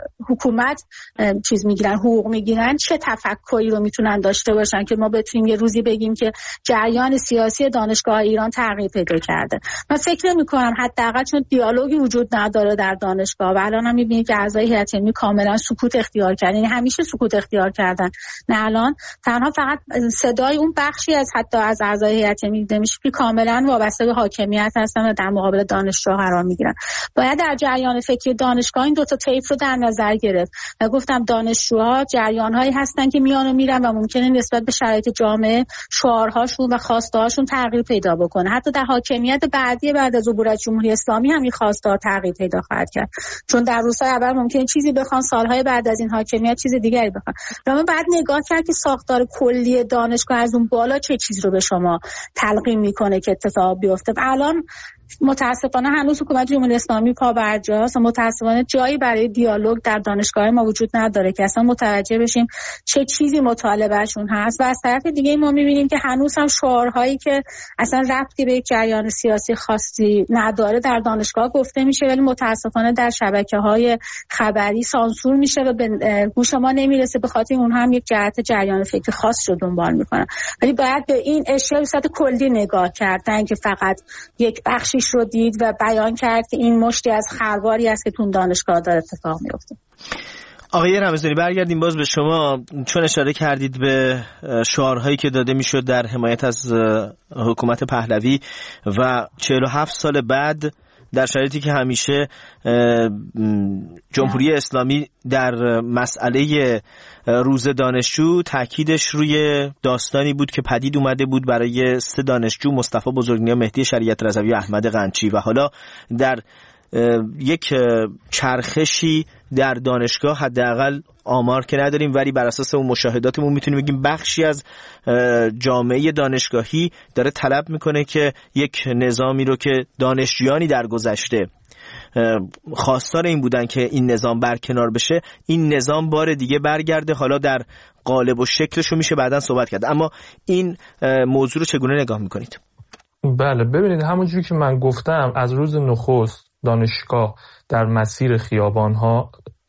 حکومت چیز میگیرن، حقوق میگیرن، چه تفکری رو میتونن داشته باشن که ما بتونیم یه روزی بگیم که جریان سیاسی دانشگاه ایران تغییر پیدا کرده. من فکر نمی‌کنم، حداقل چون دیالوگی وجود نداره در دانشگاه و الان هم می‌بینید که اعضای هیئت علمی کاملا سکوت اختیار کردن، یعنی همیشه سکوت اختیار کردن، نه الان تنها فقط صدای اون بخشی از حتی از اعضای هیئت علمی میشه که کاملا وابسته به حاکمیت هستن و در مقابل دانشجو قرار میگیرن. باید در جریان فکری دانشگاه این دو تا طیف رو در نظر گرفت و گفتم دانشجوها جریان‌هایی هستن که میان و میرن و ممکنه نسبت به شرایط جامعه شعارهاشون و خواسته‌هاشون تغییر پیدا بکنه. حتی در حاکمیت بعدی بعد از عبور از جمهوری اسلامی هم این خواسته‌ها تغییر پیدا خواهد کرد، چون در روزهای اول ممکنه چیزی بخوان، سالهای بعد از این حاکمیت چیز دیگری بخوان. اما بعد نگاه کرد که ساختار کلی دانشگاه از اون بالا چه چیز رو به شما تلقین میکنه که اتفاق بیفته. الان متاسفانه هنوز حکومت جمهوری اسلامی پابرجاست و متاسفانه جایی برای دیالوگ در دانشگاه ما وجود نداره که اصلا متوجه بشیم چه چیزی مطالبهشون هست. و از طرف دیگه ما میبینیم که هنوز هم شعارهایی که اصلا ربطی به یک جریان سیاسی خاصی نداره در دانشگاه گفته میشه، ولی متاسفانه در شبکه‌های خبری سانسور میشه و به گوش ما نمیرسه. به خاطر اون هم یک جهت جریان فکری خاص رو دنبال میکنن. ولی باید به این اشیا به صورت کلی نگاه کرد، نه اینکه فقط یک بخشیش رو دید و بیان کرد که این مشتی از خرواری است که تو دانشگاه داره اتفاق میفته. آقای رمضانی برگردیم باز به شما، چون اشاره کردید به شعارهایی که داده میشد در حمایت از حکومت پهلوی و چهل و هفت سال بعد در شرایطی که همیشه جمهوری اسلامی در مسئله روز دانشجو تاکیدش روی داستانی بود که پدید اومده بود برای سه دانشجو، مصطفی بزرگنیا، مهدی شریعت رضوی و احمد قنچی، و حالا در یک چرخشی در دانشگاه، حداقل آمار که نداریم ولی بر اساس اون مشاهداتمون میتونیم بگیم بخشی از جامعه دانشگاهی داره طلب میکنه که یک نظامی رو که دانشجویانی در گذشته خواستار این بودن که این نظام برکنار بشه، این نظام بار دیگه برگرده. حالا در قالب و شکلش رو میشه بعداً صحبت کرد، اما این موضوع رو چگونه نگاه میکنید؟ بله ببینید، همونجوری که من گفتم از روز نخست دانشگاه در مسیر خیابان‌ها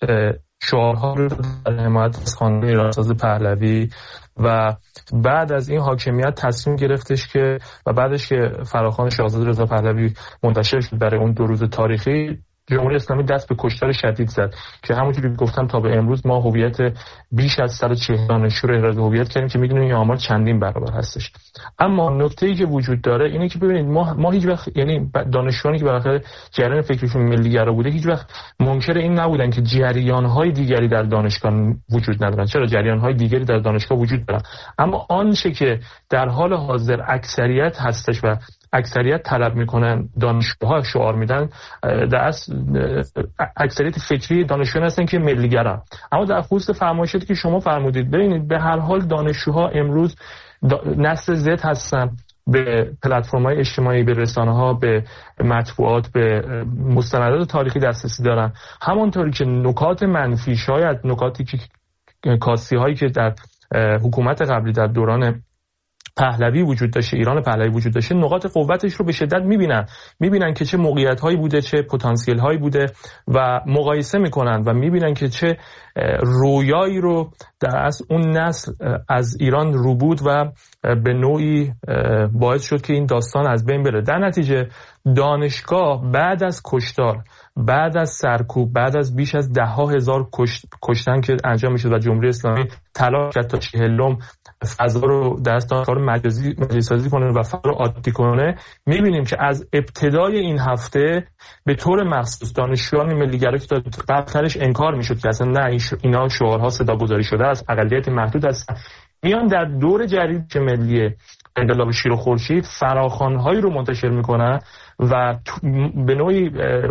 شعارها رو در حمایت از خانواده ایرانساز پهلوی و بعد از این حاکمیت تصمیم گرفتش که و بعدش که فراخوان شاهزاده رضا پهلوی منتشر شد برای اون دو روز تاریخی، جمهوری اسلامی دست به کشتار شدید زد که همونجوری که گفتم تا به امروز ما هویت بیش از صد و چهل دانشجو رو احراز هویت کردیم که میدونیم این آمار چندین برابر هستش. اما نکته‌ای که وجود داره اینه که ببینید ما ما هیچ وقت، یعنی دانشجویانی که بالاخره جریان فکریشون ملی‌گرا بوده، هیچ وقت منکر این نبودن که جریان‌های دیگری در دانشگاه وجود ندارن. چرا؟ جریان‌های دیگری در دانشگاه وجود دارن، اما آنچه که در حال حاضر اکثریت هستش و اکثریت طلب میکنن دانشگاه‌ها شعار میدن، در اصل اکثریت فکری دانشجویان هستن که ملی‌گرا. اما در خصوص فرمایشاتی که شما فرمودید، ببینید به هر حال دانشجوها امروز نسل زد هستن، به پلتفرم‌های اجتماعی، به رسانه‌ها، به مطبوعات، به مستندات تاریخی دسترسی دارن. همونطوری که نکات منفی، شاید نکاتی که کاسی‌هایی که در حکومت قبلی در دوران پهلوی وجود داشته، ایران پهلوی وجود داشته، نقاط قوتش رو به شدت میبینن میبینن که چه موقعیت‌هایی بوده، چه پتانسیل‌هایی بوده و مقایسه میکنن و میبینن که چه رویایی رو در اصل اون نسل از ایران رو بود و به نوعی باعث شد که این داستان از بین بره. در نتیجه دانشگاه بعد از کشتار، بعد از سرکوب، بعد از بیش از ده ها هزار کشتن که انجام میشد و جمهوری اسلامی تلاش کرد تا چهلم فضا رو در دانشگاه مجازی مجازی سازی کنه و فضا رو عادی کنه، میبینیم که از ابتدای این هفته به طور مخصوص دانشجویان ملی‌گرا که قبلش انکار میشد که اصلا نه اینا شعارها صداگذاری شده است، اقلیت محدود هستن، میان در دور جدید ملی انقلاب شیر و خورشید فراخوان‌هایی رو منتشر میکنن و به نوعی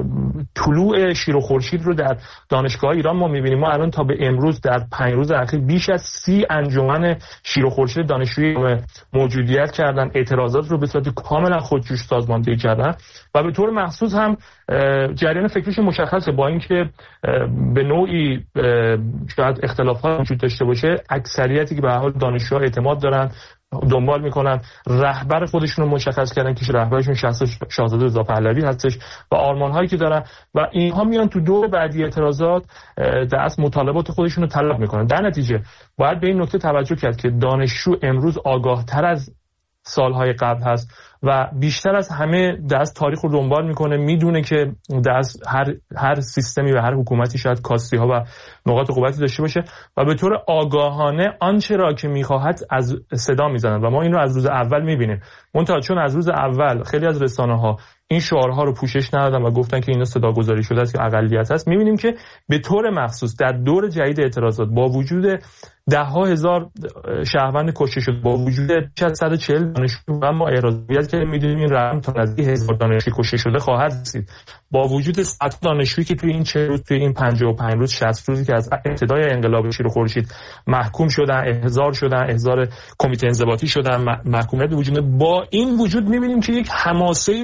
طلوع شیر و خورشید رو در دانشگاه ایران ما میبینیم. ما الان تا به امروز در پنج روز اخیر بیش از سی انجمن شیر و خورشید دانشجویی موجودیت کردن، اعتراضات رو به صورت کاملا خودجوش سازماندهی کردن و به طور مخصوص هم جریان فکریش مشخصه، با اینکه به نوعی شاید اختلافات وجود داشته باشه، اکثریتی که به هر حال دانشجوها اعتماد دارن، دنبال میکنن، رهبر خودشون رو مشخص کردن که رهبرشون شاهزاده رضا پهلوی هستش و آرمان‌هایی که دارن و اینها میان تو دور بعدی اعتراضات در اصل مطالبات خودشون رو طلب میکنن. در نتیجه باید به این نکته توجه کرد که دانشجو امروز آگاه‌تر از سالهای قبل هست و بیشتر از همه دست تاریخ رو دنبال میکنه، میدونه که دست هر هر سیستمی و هر حکومتی شاید کاستی ها و نقاط قوتی داشته باشه و به طور آگاهانه آنچه را که میخواهد از صدا میزنن و ما این رو از روز اول میبینیم. منتها چون از روز اول خیلی از رسانه ها این شعارها رو پوشش ندادن و گفتن که اینا صداگذاری شده است که اقلیت است، میبینیم که به طور مخصوص در دور جدید اعتراضات با وجود ده ها هزار شهروند کشته شد، با وجود بیش از صد و چهل دانشجو و ما اعتراضیت که میدونیم این رقم تا نزدیک هزار دانشجو کشته شده خواهد رسید، با وجود صد دانشجویی که توی این چه روز، توی این پنجاه و پنج روز شصت روزی که از ابتدای انقلاب شیر و خورشید محکوم شدن، احضار شدن، احضار کمیته انضباطی شدن، محکومیت وجود، با این وجود میبینیم که یک حماسه‌ای رو میآفرینه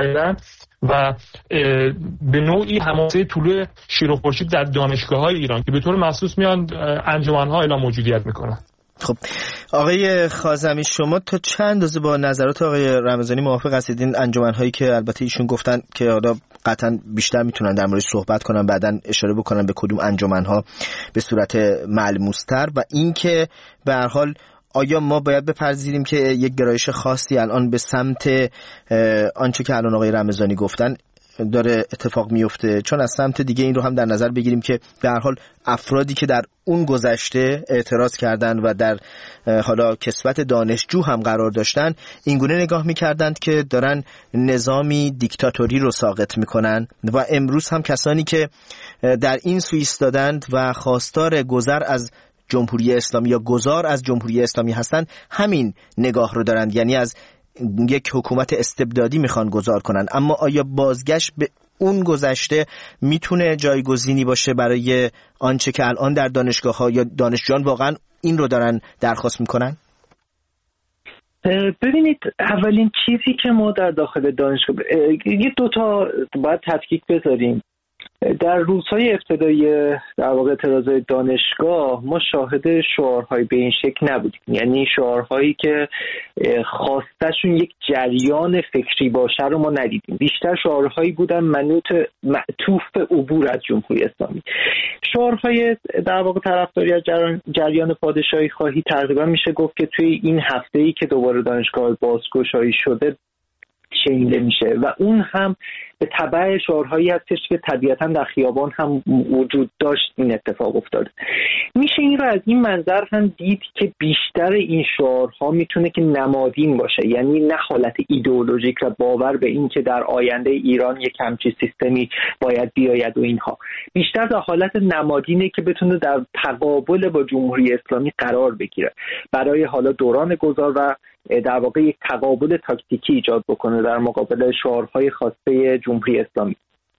خریدن و به نوعی حماسه طلوع شیر و خورشید در دانشگاه‌های ایران که به طور مخصوص میان انجمن‌ها اعلام موجودیت میکنن. خب آقای خازمی، شما تا چند اندازه با نظرات آقای رمضانی موافق هستید؟ این انجمن‌هایی که البته ایشون گفتن که حالا قطعا بیشتر میتونن در موردش صحبت کنن، بعدن اشاره بکنن به کدوم انجمن‌ها به صورت ملموس‌تر، و اینکه به هر حال آیا ما باید بپذیریم که یک گرایش خاصی الان به سمت آنچه که الان آقای رمضانی گفتن داره اتفاق میفته؟ چون از سمت دیگه این رو هم در نظر بگیریم که به هر حال افرادی که در اون گذشته اعتراض کردند و در حالا کسوت دانشجو هم قرار داشتن، اینگونه نگاه میکردند که دارن نظامی دیکتاتوری رو ساقط میکنن، و امروز هم کسانی که در این سو ایستادند و خواستار گذر از جمهوری اسلامی یا گذار از جمهوری اسلامی هستند همین نگاه رو دارند، یعنی از یک حکومت استبدادی میخوان گذار کنن. اما آیا بازگشت به اون گذشته میتونه جایگزینی باشه برای آنچه که الان در دانشگاه ها یا دانشجویان واقعا این رو دارن درخواست میکنن؟ ببینید، اولین چیزی که ما در داخل دانشگاه یه دوتا باید تفکیک بذاریم. در روزهای ابتدایی در واقع اعتراضهای دانشگاه ما شاهد شعارهای به این شکل نبودیم، یعنی شعارهایی که خواستشون یک جریان فکری باشه رو ما ندیدیم. بیشتر شعارهایی بودن منوط معطوف به عبور از جمهوری اسلامی. شعارهای در واقع طرفداری از جریان پادشاهی خواهی تقریبا میشه گفت که توی این هفته‌ای که دوباره دانشگاه بازگشایی شده شنیده میشه، و اون هم به تبع شعارهایی هستش که طبیعتا در خیابان هم وجود داشت این اتفاق افتاد. میشه این رو از این منظر هم دید که بیشتر این شعارها میتونه که نمادین باشه، یعنی نه حالت ایدئولوژیک و باور به این که در آینده ایران یک همچین سیستمی باید بیاید و اینها، بیشتر در حالت نمادینه که بتونه در تقابل با جمهوری اسلامی قرار بگیره برای حالا دوران گذار و در واقع یک تقابل تاکتیکی ایجاد بکنه در مقابل شعارهای خاصه جمهوری اسلامی.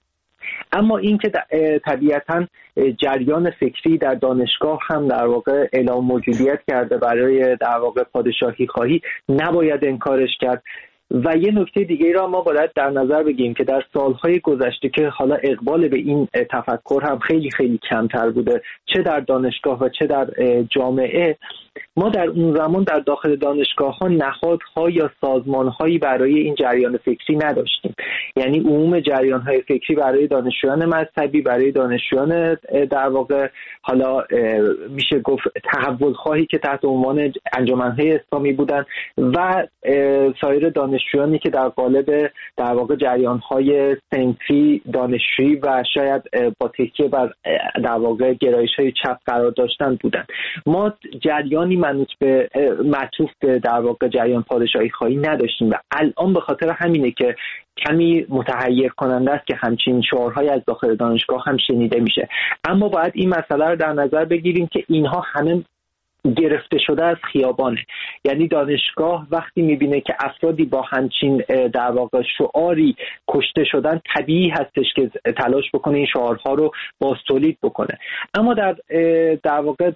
اما این که طبیعتاً جریان فکری در دانشگاه هم در واقع اعلام موجودیت کرده برای در واقع پادشاهی خواهی، نباید انکارش کرد. و یه نکته دیگه را ما باید در نظر بگیریم که در سالهای گذشته که حالا اقبال به این تفکر هم خیلی خیلی کمتر بوده، چه در دانشگاه و چه در جامعه، ما در اون زمان در داخل دانشگاه ها نهادها یا سازمان هایی برای این جریان فکری نداشتیم. یعنی عموم جریان های فکری برای دانشجویان مذهبی، برای دانشجویان در واقع حالا میشه گفت تحول خواهی که تحت عنوان انجمن های اسلامی بودن، و سایر دانشجویانی که در قالب در واقع جریان های صنفی دانشجویی و شاید با تکیه بر در واقع گرایش های چپ قرار داشتن بودن. ما جریانی منوط به معطوف به در واقع جریان پادشاهی خواهی نداشتیم، و الان به خاطر همینه که کمی متحیر کننده است که همچین شعارهای از داخل دانشگاه هم شنیده میشه. اما باید این مسئله رو در نظر بگیریم که اینها همه گرفته شده از خیابانه. یعنی دانشگاه وقتی میبینه که افرادی با همچین در واقع شعاری کشته شدن، طبیعی هستش که تلاش بکنه این شعارها رو بازتولید بکنه. اما در در واقع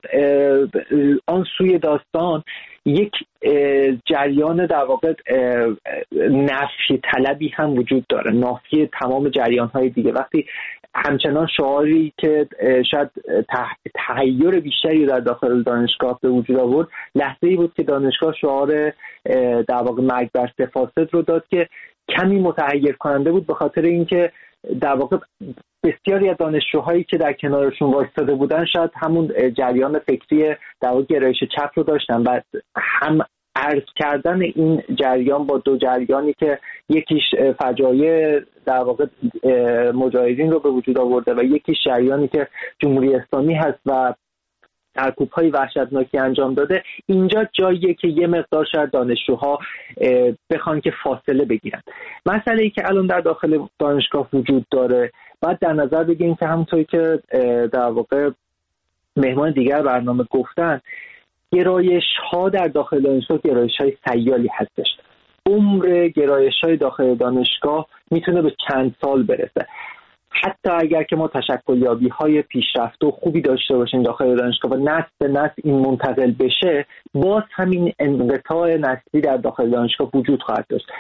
آن سوی داستان یک جریان در واقع نفی طلبی هم وجود داره، نافی تمام جریان‌های دیگه. وقتی همچنان شعاری که شاید تحیر بیشتری در داخل دانشگاه به وجود آورد، لحظه‌ای بود که دانشگاه شعار در واقع مرگ بر فاسد رو داد که کمی متحیر کننده بود، به خاطر اینکه در واقع بسیاری از دانشجوهایی که در کنارشون وایستاده بودن شاید همون جریان فکری در واقع گرایش چپ رو داشتن، و هم عرض کردن این جریان با دو جریانی که یکیش فجایع در واقع مجاهدین رو به وجود آورده و یکیش جریانی که جمهوری اسلامی هست و سرکوب‌های وحشتناکی انجام داده، اینجا جاییه که یه مقدار شاید دانشجوها بخوان که فاصله بگیرن. مسئله‌ای که الان در داخل دانشگاه وجود داره باید در نظر بگیریم که همونطوری که در واقع مهمان دیگر برنامه گفتن، گرایش ها در داخل دانشگاه گرایش های سیالی هستش. عمر گرایش های داخل دانشگاه میتونه به چند سال برسه. حتی اگر که ما تشکل یابی های پیشرفته و خوبی داشته باشیم داخل دانشگاه و نسل به نسل این منتقل بشه، باز همین انقطاع نسلی در داخل دانشگاه وجود خواهد داشت.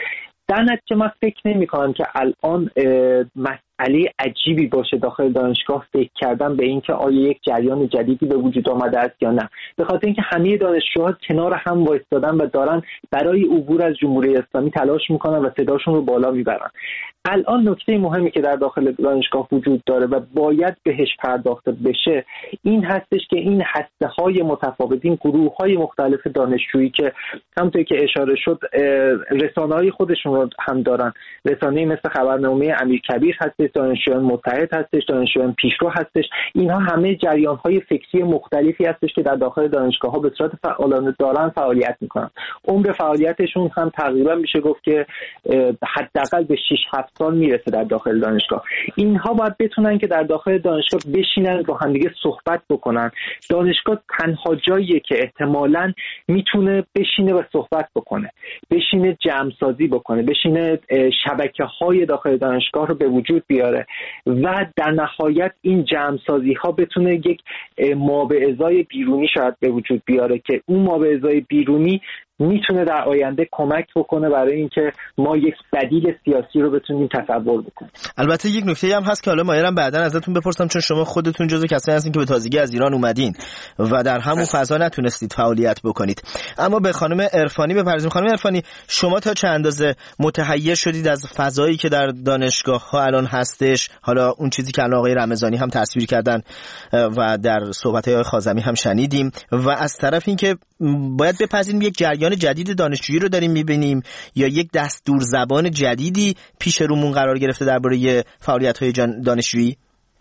در نتیجه من فکر نمی کنم که الان مسئله عجیبی باشه داخل دانشگاه فکر کردن به این که آیا یک جریان جدیدی به وجود آمده است یا نه، به خاطر اینکه همه دانشجوها کنار هم وایستادن و دارن برای عبور از جمهوری اسلامی تلاش میکنن و صداشون رو بالا میبرن. الان نکته مهمی که در داخل دانشگاه وجود داره و باید بهش پرداخته بشه این هستش که این هسته‌های متفاوت، این گروه‌های مختلف دانشجویی که همونطوری که اشاره شد رسانه‌های خودشون رو هم دارن، رسانه‌ای مثل خبرنامه امیرکبیر هستش، دانشجویان متحد هستش، دانشجویان پیشرو هستش، اینها همه جریان‌های فکری مختلفی هستش که در داخل دانشگاه‌ها به صورت فعالانه دارن فعالیت می‌کنن. عمر فعالیتشون هم تقریبا میشه گفت که حداقل به شش هفت سال میرسه در داخل دانشگاه. اینها باید بتونن که در داخل دانشگاه بشینن با هم دیگه صحبت بکنن. دانشگاه تنها جاییه که احتمالاً میتونه بشینه و صحبت بکنه، بشینه جمع سازی بکنه، بشینه شبکه‌های داخل دانشگاه رو به وجود بیاره و در نهایت این جمع سازی ها بتونه یک مابعضای بیرونی شاید به وجود بیاره که اون مابعضای بیرونی میتونه در آینده کمک بکنه برای اینکه ما یک بدیل سیاسی رو بتونیم تصور بکنیم. البته یک نکته هم هست که حالا مایرم بعداً ازتون بپرسم، چون شما خودتون جزو کسایی هستین که به تازگی از ایران اومدین و در همون فضا نتونستید فعالیت بکنید. اما به خانم عرفانی بپرسیم. خانم عرفانی، شما تا چه اندازه متحیر شدید از فضایی که در دانشگاه‌ها الان هستش، حالا اون چیزی که الان آقای رمضانی هم تصویر کردن و در صحبت‌های آقای خازمی هم شنیدیم، و از طرف اینکه باید بپذیریم یک جریان جدید دانشجویی رو داریم می‌بینیم یا یک دستور زبان جدیدی پیش رومون قرار گرفته درباره فعالیت‌های دانشجویی؟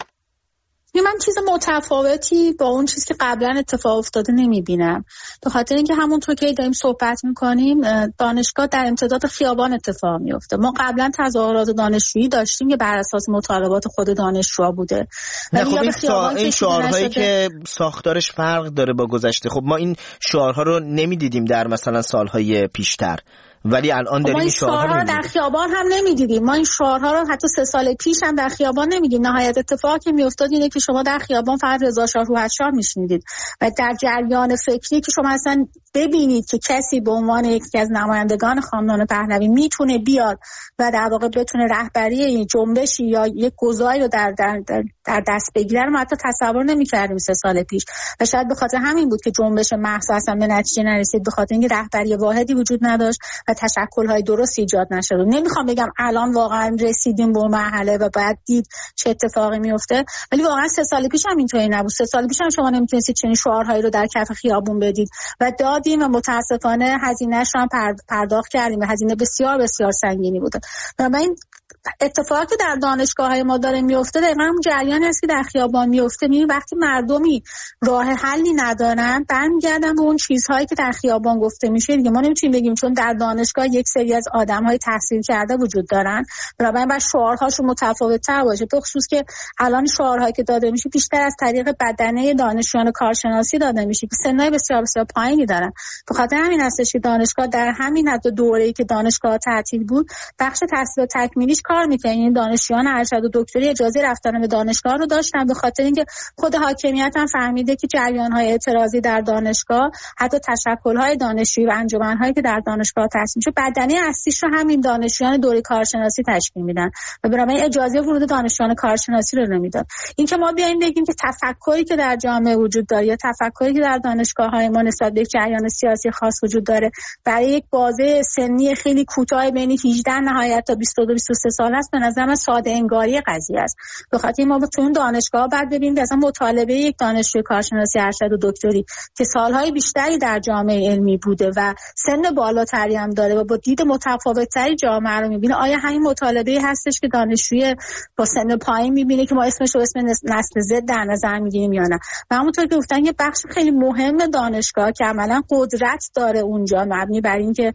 من چیز متفاوتی با اون چیزی که قبلا اتفاق افتاده نمیبینم، به خاطر اینکه همونطور که داریم صحبت میکنیم دانشگاه در امتداد خیابان اتفاق میفته. ما قبلا تظاهرات دانشجویی داشتیم که بر اساس مطالبات خود دانشجوها بوده. نه خب این, سا... این شعارهایی که ساختارش فرق داره با گذشته، خب ما این شعارها رو نمیدیدیم در مثلا سالهای پیشتر، ولی الان داریم این شعارها رو در خیابان هم نمیدیدیم. ما این شعارها رو حتی سه سال پیش هم در خیابان نمیدیدیم. نهایت اتفاقی که میافتاد اینه که شما در خیابان فقط رضا شاه روحت‌شاه میشنیدید و در جریان فکری که شما اصلا ببینید که کسی به عنوان یکی از نمایندگان خاندان پهلوی میتونه بیاد و در واقع بتونه رهبری این جنبشی یا یک گزاری رو در در در, در دست بگیره رو ما حتی تصور نمی‌کردیم سه سال پیش، و شاید به خاطر همین بود که جنبش محض اصلا به نتیجه نرسید، به خاطر اینکه رهبری واحدی وجود نداشت و تشکل‌های درست ایجاد نشد. نمیخوام بگم الان واقعا رسیدیم به مرحله و بعد دید چه اتفاقی میفته، ولی واقعا سه سال پیش هم اینطوری نبود. سه سال پیش هم شما نمیتونستید چنین شعارهایی رو در کف خیابون بدید و دادیم و متاسفانه هزینه‌اش رو هم پرداخت کردیم و هزینه بسیار بسیار سنگینی بوده. بنابراین اتفاقی که در دانشگاه‌های ما داره میفته دقیقاً اون جریانی است که در خیابان میفته. می‌بینید وقتی مردمی راه حلی ندارن برمیگردن به اون چیزهایی که در خیابان گفته میشه دیگه. ما نمیتونیم بگیم چون در دانشگاه یک سری از آدم‌های تحصیل کرده وجود دارن بنابراین باید شعارهاشون متفاوت‌تر باشه، به خصوص که الان شعارهایی که داده میشه بیشتر از طریق بدنه دانشجویان کارشناسی داده میشه که سنای بسیار بسیار پایینی دارن. به خاطر همین هستش که دانشگاه در همین حد دوره‌ای که دانشگاه تعطیل بود بخش تحصیل تکمیلیش کار می‌کنه. این دانشجویان ارشد و دکتری اجازه رفتن به دانشگاه رو داشتن، به خاطر اینکه خود حاکمیت هم فهمیده که جریان‌های اعتراضی در دانشگاه، حتی تشکل‌های دانشجویی و انجمن‌هایی که در دانشگاه تأسیس میشه بدنه اصلیش رو همین دانشجویان دوره کارشناسی تشکیل میدن و بنابراین اجازه ورود دانشجویان کارشناسی رو نمیداد. این که ما بیایم بگیم که تفکری که در جامعه وجود داره یا تفکری که در دانشگاه‌های ما نسبت به جریان سیاسی خاص وجود داره برای یک بازه سنی خیلی کوتاه بین هجده نهایت تا بیست و دو بیست و سه سال است، به نظر من ساده انگاری قضیه است. به خاطر ما تو اون دانشگاه بعد ببینیم که اصلا مطالبه یک دانشجوی کارشناسی ارشد و دکتری که سالهای بیشتری در جامعه علمی بوده و سن بالاتری هم داره و با دید متفاوت‌تری جامعه رو می‌بینه، آیا همین مطالبه هستش که دانشجوی با سن پایین می‌بینه که ما اسمش رو اسم نسل زد در نظر می‌گیریم یا نه؟ و همونطور که گفتن یه بخش خیلی مهم دانشگاه که عملاً قدرت داره اونجا مبنی بر اینکه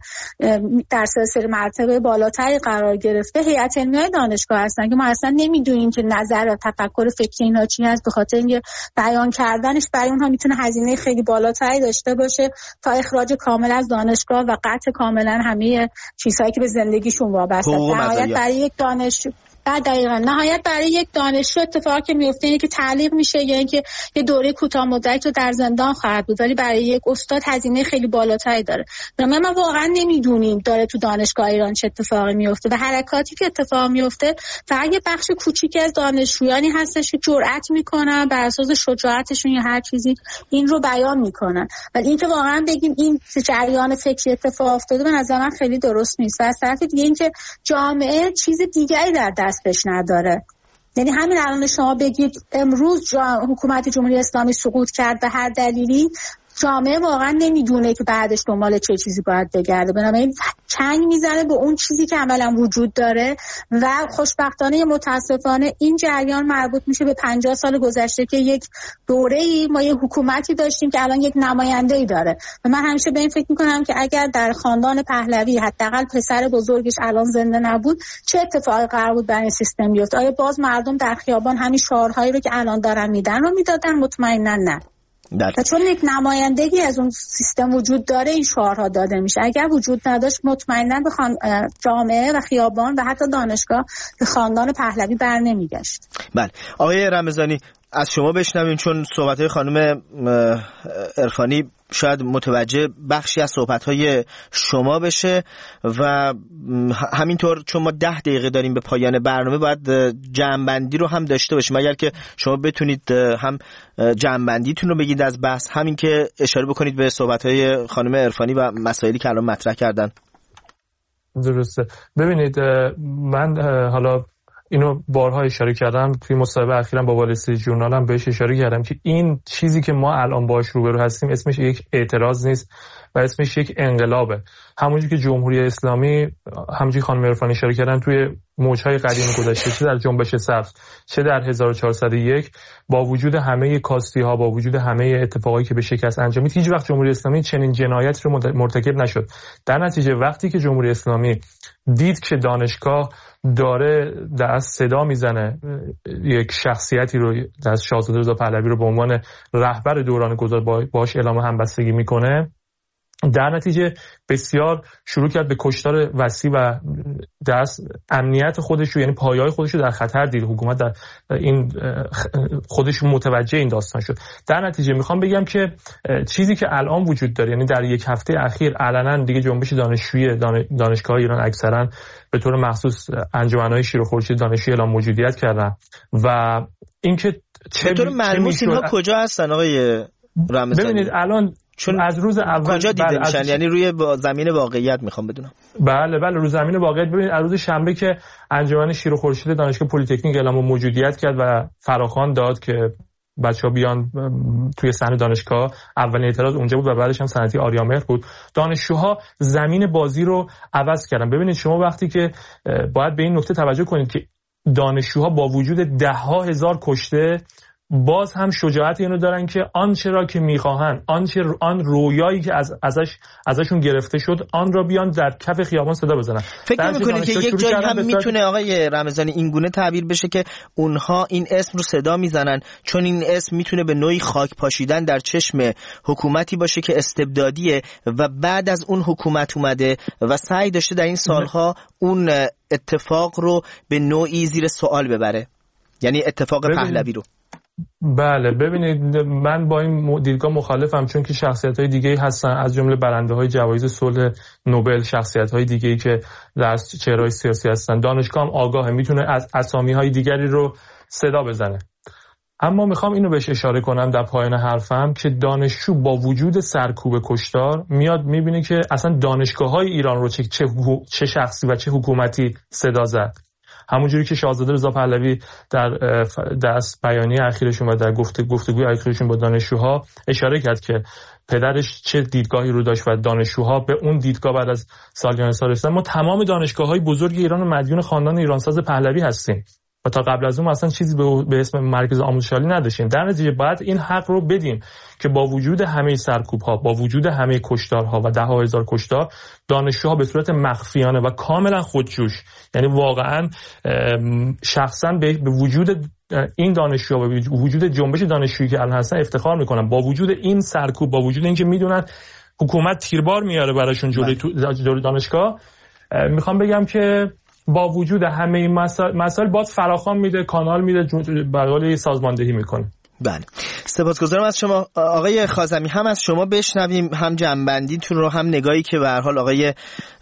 در سلسله مرتبه بالاتری قرار گرفته هیئت علمیه دانشگاه هستن که ما اصلا نمی‌دونیم که نظر و تفکر فکری اینا چی هست، به خاطر اینکه بیان کردنش برای اونها میتونه هزینه خیلی بالاتری داشته باشه تا اخراج کامل از دانشگاه و قطع کاملا همه چیزهایی که به زندگیشون وابسته است. نهایت برای یک دانش بعد دقیقاً نهایت برای یک دانشجو اتفاقی که میفته اینه که تعلیق میشه یا اینکه یه دوره کوتاه مدت رو در زندان خواهد بود، ولی برای یک استاد هزینه خیلی بالاتری داره. ما ما واقعا نمیدونیم داره تو دانشگاه ایران چه اتفاقی میفته و حرکاتی که اتفاق میفته فقط یه بخش کوچیکی از دانشجویانی هستش که جرأت میکنن بر اساس شجاعتشون یا هر چیزی این رو بیان میکنن، ولی اینکه واقعا بگیم این جریان فکری اتفاق افتاده به نظر من خیلی درست نیست. و از طرف دیگه اینکه جامعه چیز دیگری در دستش نداره. یعنی همین الان شما بگید امروز حکومت جمهوری اسلامی سقوط کرد به هر دلیلی، جامعه واقعا نمیدونه که بعدش دنبال چه چیزی باید بگرده، بنابراین چنگ میزنه به اون چیزی که عملا وجود داره و خوشبختانه یا متاسفانه این جریان مربوط میشه به پنجاه سال گذشته که یک دوره‌ای ما یه حکومتی داشتیم که الان یک نماینده‌ای داره و من همیشه به این فکر میکنم که اگر در خاندان پهلوی حداقل پسر بزرگش الان زنده نبود چه اتفاقی قرار بود برای سیستم بیفته؟ آیا باز مردم در خیابان همین شعارهایی رو که الان دارن میدن رو میدادن؟ مطمئنا نه. و چون یک نمایندگی از اون سیستم وجود داره این شعارها داده میشه. اگر وجود نداشت مطمئنا به خان... جامعه و خیابان و حتی دانشگاه به خاندان پهلوی بر نمیگشت. بله آقای رمضانی از شما بشنویم، چون صحبت‌های خانم عرفانی شاید متوجه بخشی از صحبت‌های شما بشه و همینطور چون ما ده دقیقه داریم به پایان برنامه باید جمع‌بندی رو هم داشته باشیم. اگر که شما بتونید هم جمع‌بندیتون رو بگید از بحث، همین که اشاره بکنید به صحبت‌های خانم عرفانی و مسائلی که الان مطرح کردن. درسته. ببینید من حالا اینو بارها اشاره کردم توی مصاحبه اخیرم با وال استریت ژورنال هم بهش اشاره کردم که این چیزی که ما الان باهاش روبرو هستیم اسمش یک اعتراض نیست و اسمش یک انقلابه. همونجوری که جمهوری اسلامی، همونجوری خانم عرفانی اشاره کردن، توی موج‌های قدیم گذشته، چه در جنبش سبز چه در هزار و چهارصد و یک، با وجود همه کاستی‌ها، با وجود همه اتفاقایی که به شکست انجامید، هیچ وقت جمهوری اسلامی چنین جنایتی رو مرتکب نشد. در نتیجه وقتی که جمهوری اسلامی دید که دانشگاه داره دست صدا میزنه یک شخصیتی رو، دست شاهزاده رضا پهلوی رو به عنوان رهبر دوران گذار باهاش اعلام همبستگی میکنه، در نتیجه بسیار شروع کرد به کشتار وسیع و دست امنیت خودش رو، یعنی پایه‌های خودش رو در خطر دید. حکومت در این خودش متوجه این داستان شد. در نتیجه میخوام بگم که چیزی که الان وجود داره، یعنی در یک هفته اخیر علنا دیگه جنبش دانشجویی دانشگاه ایران اکثرا به طور مخصوص انجمن‌های شیر و خورشید دانشجویی اعلام موجودیت کردن و اینکه چه به طور ملموس اینها کجا هستن آقای رمضانی؟ ببینید الان چون از روز اول کجا دیده میشن؟ از... یعنی روی با زمین واقعیت میخوام بدونم. بله بله روی زمین واقعیت. ببینید از روز شنبه که انجمن شیر و خورشید دانشگاه پلی‌تکنیک اعلام موجودیت کرد و فراخوان داد که بچه‌ها بیان توی صحنه دانشگاه، اولین اعتراض اونجا بود و بعدش هم صنعتی آریامهر بود. دانشجوها زمین بازی رو عوض کردن. ببینید شما وقتی که باید به این نکته توجه کنید که دانشجوها با وجود ده ها هزار کشته باز هم شجاعت اینو دارن که آنچه را که میخواهن، آنچه آن رویایی که از ازش ازشون گرفته شد، آن را بیان در کف خیابان صدا بزنن. فکر می‌کنید که یک جایی هم میتونه آقای رمضانی اینگونه تعبیر بشه که اونها این اسم رو صدا میزنن چون این اسم میتونه به نوعی خاک پاشیدن در چشم حکومتی باشه که استبدادیه و بعد از اون حکومت اومده و سعی داشته در این سالها اون اتفاق رو به نوعی زیر سوال ببره، یعنی اتفاق پهلوی رو؟ بله ببینید من با این دیدگاه مخالفم، چون که شخصیت‌های دیگه‌ای هستن از جمله برنده‌های جوایز صلح نوبل، شخصیت‌های دیگه‌ای که در چهره‌های سیاسی هستن. دانشگاه هم آگاهه، میتونه از اسامی‌های دیگری رو صدا بزنه. اما میخوام اینو بهش اشاره کنم در پایان حرفم که دانشجو با وجود سرکوب کشتار میاد میبینه که اصلا دانشگاه‌های ایران رو چه چه شخصی و چه حکومتی صدا زد. همونجوری که شاهزاده رضا پهلوی در دست بیانیه اخیرشون و در گفته گفتگوی اخیرشون با دانشجوها اشاره کرد که پدرش چه دیدگاهی رو داشت و دانشجوها به اون دیدگاه بعد از سالیان سال رسیدن. ما تمام دانشگاه‌های بزرگ ایران و مدیون خاندان ایرانساز پهلوی هستیم و تا قبل از اون اصلا چیزی به اسم مرکز آموزش عالی نداشتیم. در نتیجه باید این حق رو بدیم که با وجود همه سرکوب‌ها، با وجود همه کشتارها و ده ها هزار کشتار، دانشجوها به صورت مخفیانه و کاملا خودجوش، یعنی واقعا شخصا به وجود این دانشجوها و وجود جنبش دانشجویی که الان هستن افتخار میکنن. با وجود این سرکوب، با وجود اینکه میدونن حکومت تیربار میاره براشون جلوی جلوی دانشگاه، میخوام بگم که با وجود همه این مسائل مسائل باز فراخوان میده، کانال میده، به قول سازماندهی میکنه. بله، سپاسگزارم از شما آقای خازمی. هم از شما بشنویم هم جنبندیتون رو، هم نگاهی که به هر حال آقای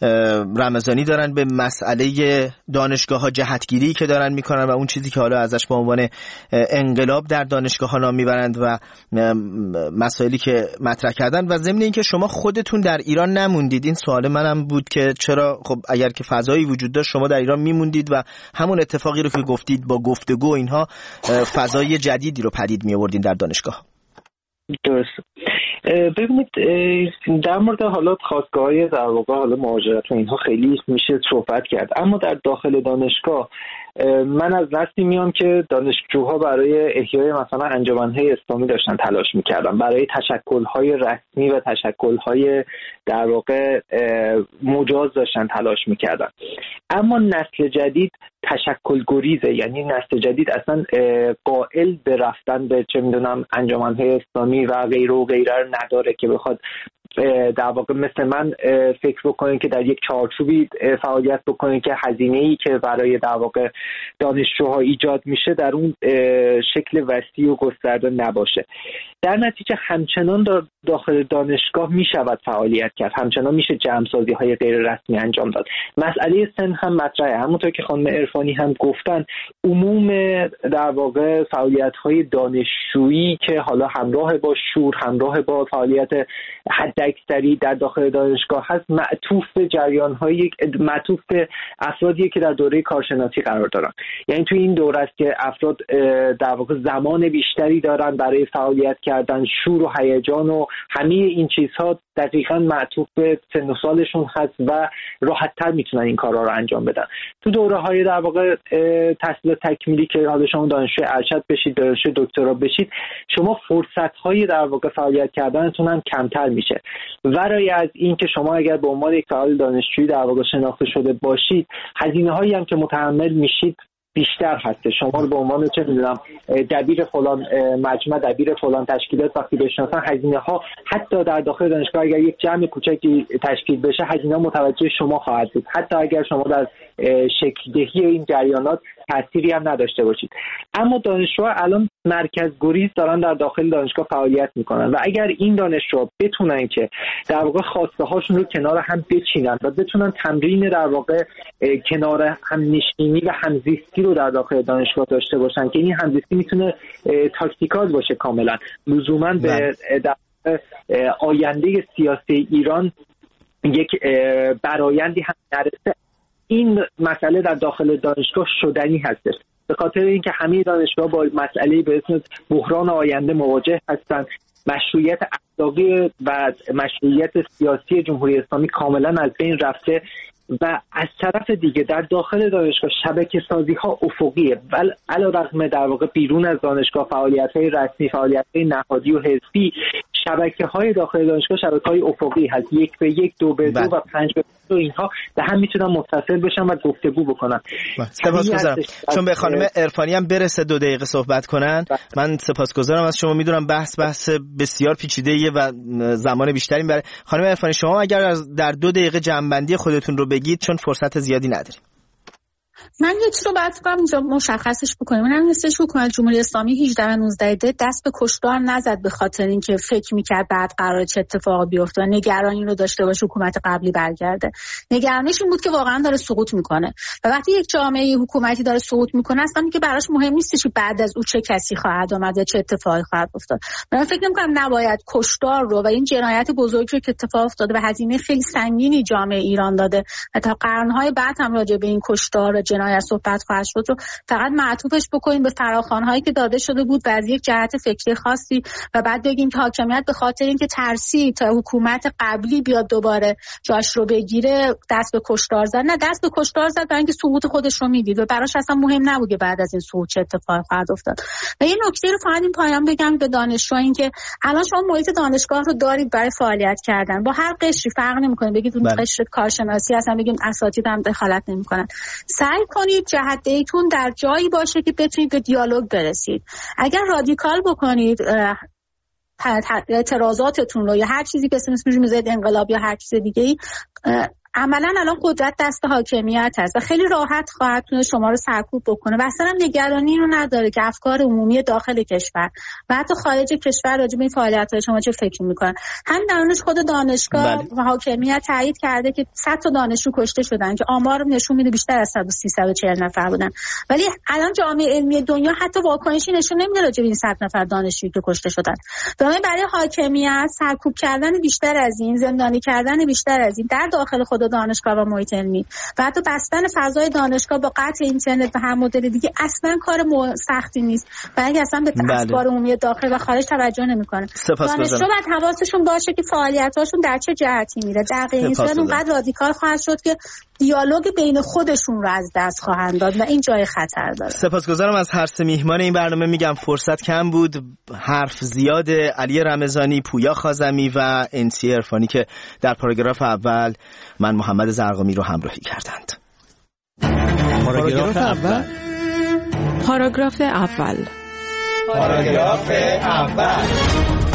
رمضانی دارن به مسئله دانشگاه‌ها، جهتگیری که دارن میکنن و اون چیزی که حالا ازش به عنوان انقلاب در دانشگاه‌ها نام میبرند و مسائلی که مطرح کردن. و ضمن اینکه شما خودتون در ایران نموندید، این سوال منم بود که چرا خب اگر که فضایی وجود داشت شما در ایران میموندید و همون اتفاقی رو که گفتید با گفتگو اینها فضای جدیدی رو پدید می آوردین در دانشگاه. درست. ببینید در مورد حالا خواستگاه‌های در واقع حالا مهاجرت و اینها خیلی میشه صحبت کرد، اما در داخل دانشگاه من از نسلی میام که دانشجوها برای احیای مثلا انجمن‌های اسلامی داشتن تلاش میکردن، برای تشکل‌های رسمی و تشکل‌های در واقع مجاز داشتن تلاش میکردن. اما نسل جدید تشکل گریزه، یعنی نسل جدید اصلا قائل به رفتن به چه میدونم انجمن‌های اسلامی و غیره و غیره نداره که بخواد در واقع مثل من فکر بکنین که در یک چارچوبی فعالیت بکنین که هزینه‌ای که برای در واقع دانشجوها ایجاد میشه در اون شکل وسیع و گسترده نباشه. در نتیجه همچنان داخل دانشگاه میشود فعالیت کرد، همچنان میشه جمع‌سازی های غیر رسمی انجام داد. مسئله سن هم مطرحه، همونطور که خانم عرفانی هم گفتن عموم در واقع فعالیت های دانشجویی که حالا همراه با شور، همراه با فعالیت حداکثری در داخل دانشگاه هست، معطوف به جریان های معطوف به افرادی که در دوره کارشناسی قرار دارن. یعنی تو این دوره است که افراد در واقع زمان بیشتری دارن برای فعالیت کردن، شور و هیجان و همه این چیزها دقیقاً معطوف به سن و سالشون هست و راحت‌تر میتونن این کارا رو انجام بدن. تو دوره‌های در واقع تحصیل تکمیلی که حالا شما دانشجوی ارشد بشید، دانشجوی دکترا بشید، شما فرصت‌های در واقع فعالیت کردنتون هم کمتر میشه. ورای از این که شما اگر به عنوان یک فعال دانشجویی در واقع شناخته شده باشید، هزینه‌هایی هم که متحمل میشید بیشتر هست. شما رو به عنوان چه میدونم دبیر فلان مجمع، دبیر فلان تشکیلات وقتی بشناسن، هزینه ها حتی در داخل دانشگاه اگر یک جمع کوچکی تشکیل بشه هزینه متوجه شما خواهد بود، حتی اگر شما در شکل دهی این جریانات تأثیری هم نداشته باشید. اما دانشجوها الان مرکز گریز دارن در داخل دانشگاه فعالیت میکنن و اگر این دانشجوها بتونن که در واقع خواسته هاشون رو کنار هم بچینن و بتونن تمرین در واقع کنار هم نشینی و همزیستی رو در داخل دانشگاه داشته باشن که این همزیستی میتونه تاکتیکال باشه، کاملا لزوما به در آینده سیاسی ایران یک برایندی هم نرسه، این مسئله در داخل دانشگاه شدنی هستش. به خاطر اینکه همه دانشگاه با مسئله به اسم بحران آینده مواجه هستند، مشروعیت اخلاقی و مشروعیت سیاسی جمهوری اسلامی کاملا از بین رفته و از طرف دیگه در داخل دانشگاه شبکه سازی ها افقیه، ولی علیرغم در واقع بیرون از دانشگاه فعالیت های رسمی، فعالیت های نهادی و حزبی، شبکه های داخل دانشگاه شبکه های افقی هست، یک به یک، دو به دو و پنج به دو، اینها به هم میتونن متصل بشن و گفتگو بکنن. سپاسگزارم. چون به خانم عرفانی هم برسه دو دقیقه صحبت کنن، من سپاسگزارم از شما. میدونم بحث بحث بسیار پیچیده‌ایه و زمان بیشتری برای خانم عرفانی. شما اگر در دو دقیقه جمع‌بندی خودتون رو بگید چون فرصت زیادی نداریم. من یه چیز رو باید بگم اینجا مشخصش بکنیم. من نیستش حکومت جمهوری اسلامی هجده و نوزده دست به کشتار نزد به خاطر اینکه فکر میکرد بعد قراره چه اتفاقی بیفته، نگرانی رو داشته باشه حکومت قبلی برگرده. نگرانش این بود که واقعا داره سقوط میکنه و وقتی یک جامعه حکومتی داره سقوط میکنه اصلا که براش مهم نیست که بعد از او چه کسی خواهد آمد یا چه اتفاقی خواهد افتاد. من فکر نمیکنم نباید کشتار رو و این جنایت بزرگی رو که اتفاق افتاده و هزینه خیلی سنگینی جامعه ایران داده و تا قرنهای بعد هم راجع به این کشتار جنایت صحبت خواهد شد رو فقط معطوفش بکنیم به فراخوان‌هایی که داده شده بود و از یک جهت فکری خاصی و بعد بگیم که حاکمیت به خاطر اینکه ترسید تا حکومت قبلی بیاد دوباره جاش رو بگیره دست به کشتار زد. نه، دست به کشتار زد برای اینکه سقوط خودش رو میدید و براش اصلا مهم نبود که بعد از این سقوط چه اتفاقی خواهد افتاد. و این نکته رو فقط این پایان بگم به دانشجو این که الان شما محیط دانشگاه رو دارید برای فعالیت کردن با هر قشری، فرق نمی‌کنه بگید اون قشر کارشناسی هستن بگیم اساتید هم دخالت نمی‌کنن. سعی کنید جهت‌دهیتون در جایی باشه که بتونید به دیالوگ برسید. اگر رادیکال بکنید اعتراضاتتون رو یا هر چیزی که اسمش میذارید انقلاب یا هر چیز دیگه‌ای، عملا الان قدرت دست حاکمیت هست و خیلی راحت خواهد تونه شما رو سرکوب بکنه و اصلا نگرانی رو نداره که افکار عمومی داخل کشور و حتی خارج کشور راجع به این فعالیت‌های شما چه فکر می‌کنن. هم درونش خود دانشگاه بله. و حاکمیت تایید کرده که صد تا دانشجو کشته شدن که آمار نشون میده بیشتر از صد و سی صد و چهل نفر بودن، ولی الان جامعه علمی دنیا حتی واکنشی نشون نمیده راجع به این صد نفر دانشجویی که کشته شدن. بنابراین برای حاکمیت سرکوب کردن بیشتر از این، زندانی کردن بیشتر از این در داخل خود دانشگاه و محیط علمی و حتی بستن فضای دانشگاه با قطع اینترنت و هر مدل دیگه اصلا کار سختی نیست، برای اصلا به افکار عمومی داخل و خارج توجه نمیکنه. دانشجو باید حواسشون باشه که فعالیتاشون در چه جهتی میره. دقیقاً این اونقدر رادیکال خواهد شد که دیالوگ بین خودشون رو از دست خواهند داد و این جای خطر داره. سپاسگزارم از هر سه میهمان این برنامه. میگم فرصت کم بود، حرف زیاده. علی رمضانی، پویا خازمی و انسی عرفانی که در پاراگراف اول من محمد زرقامی رو همراهی کردند. پاراگراف اول پاراگراف اول پاراگراف اول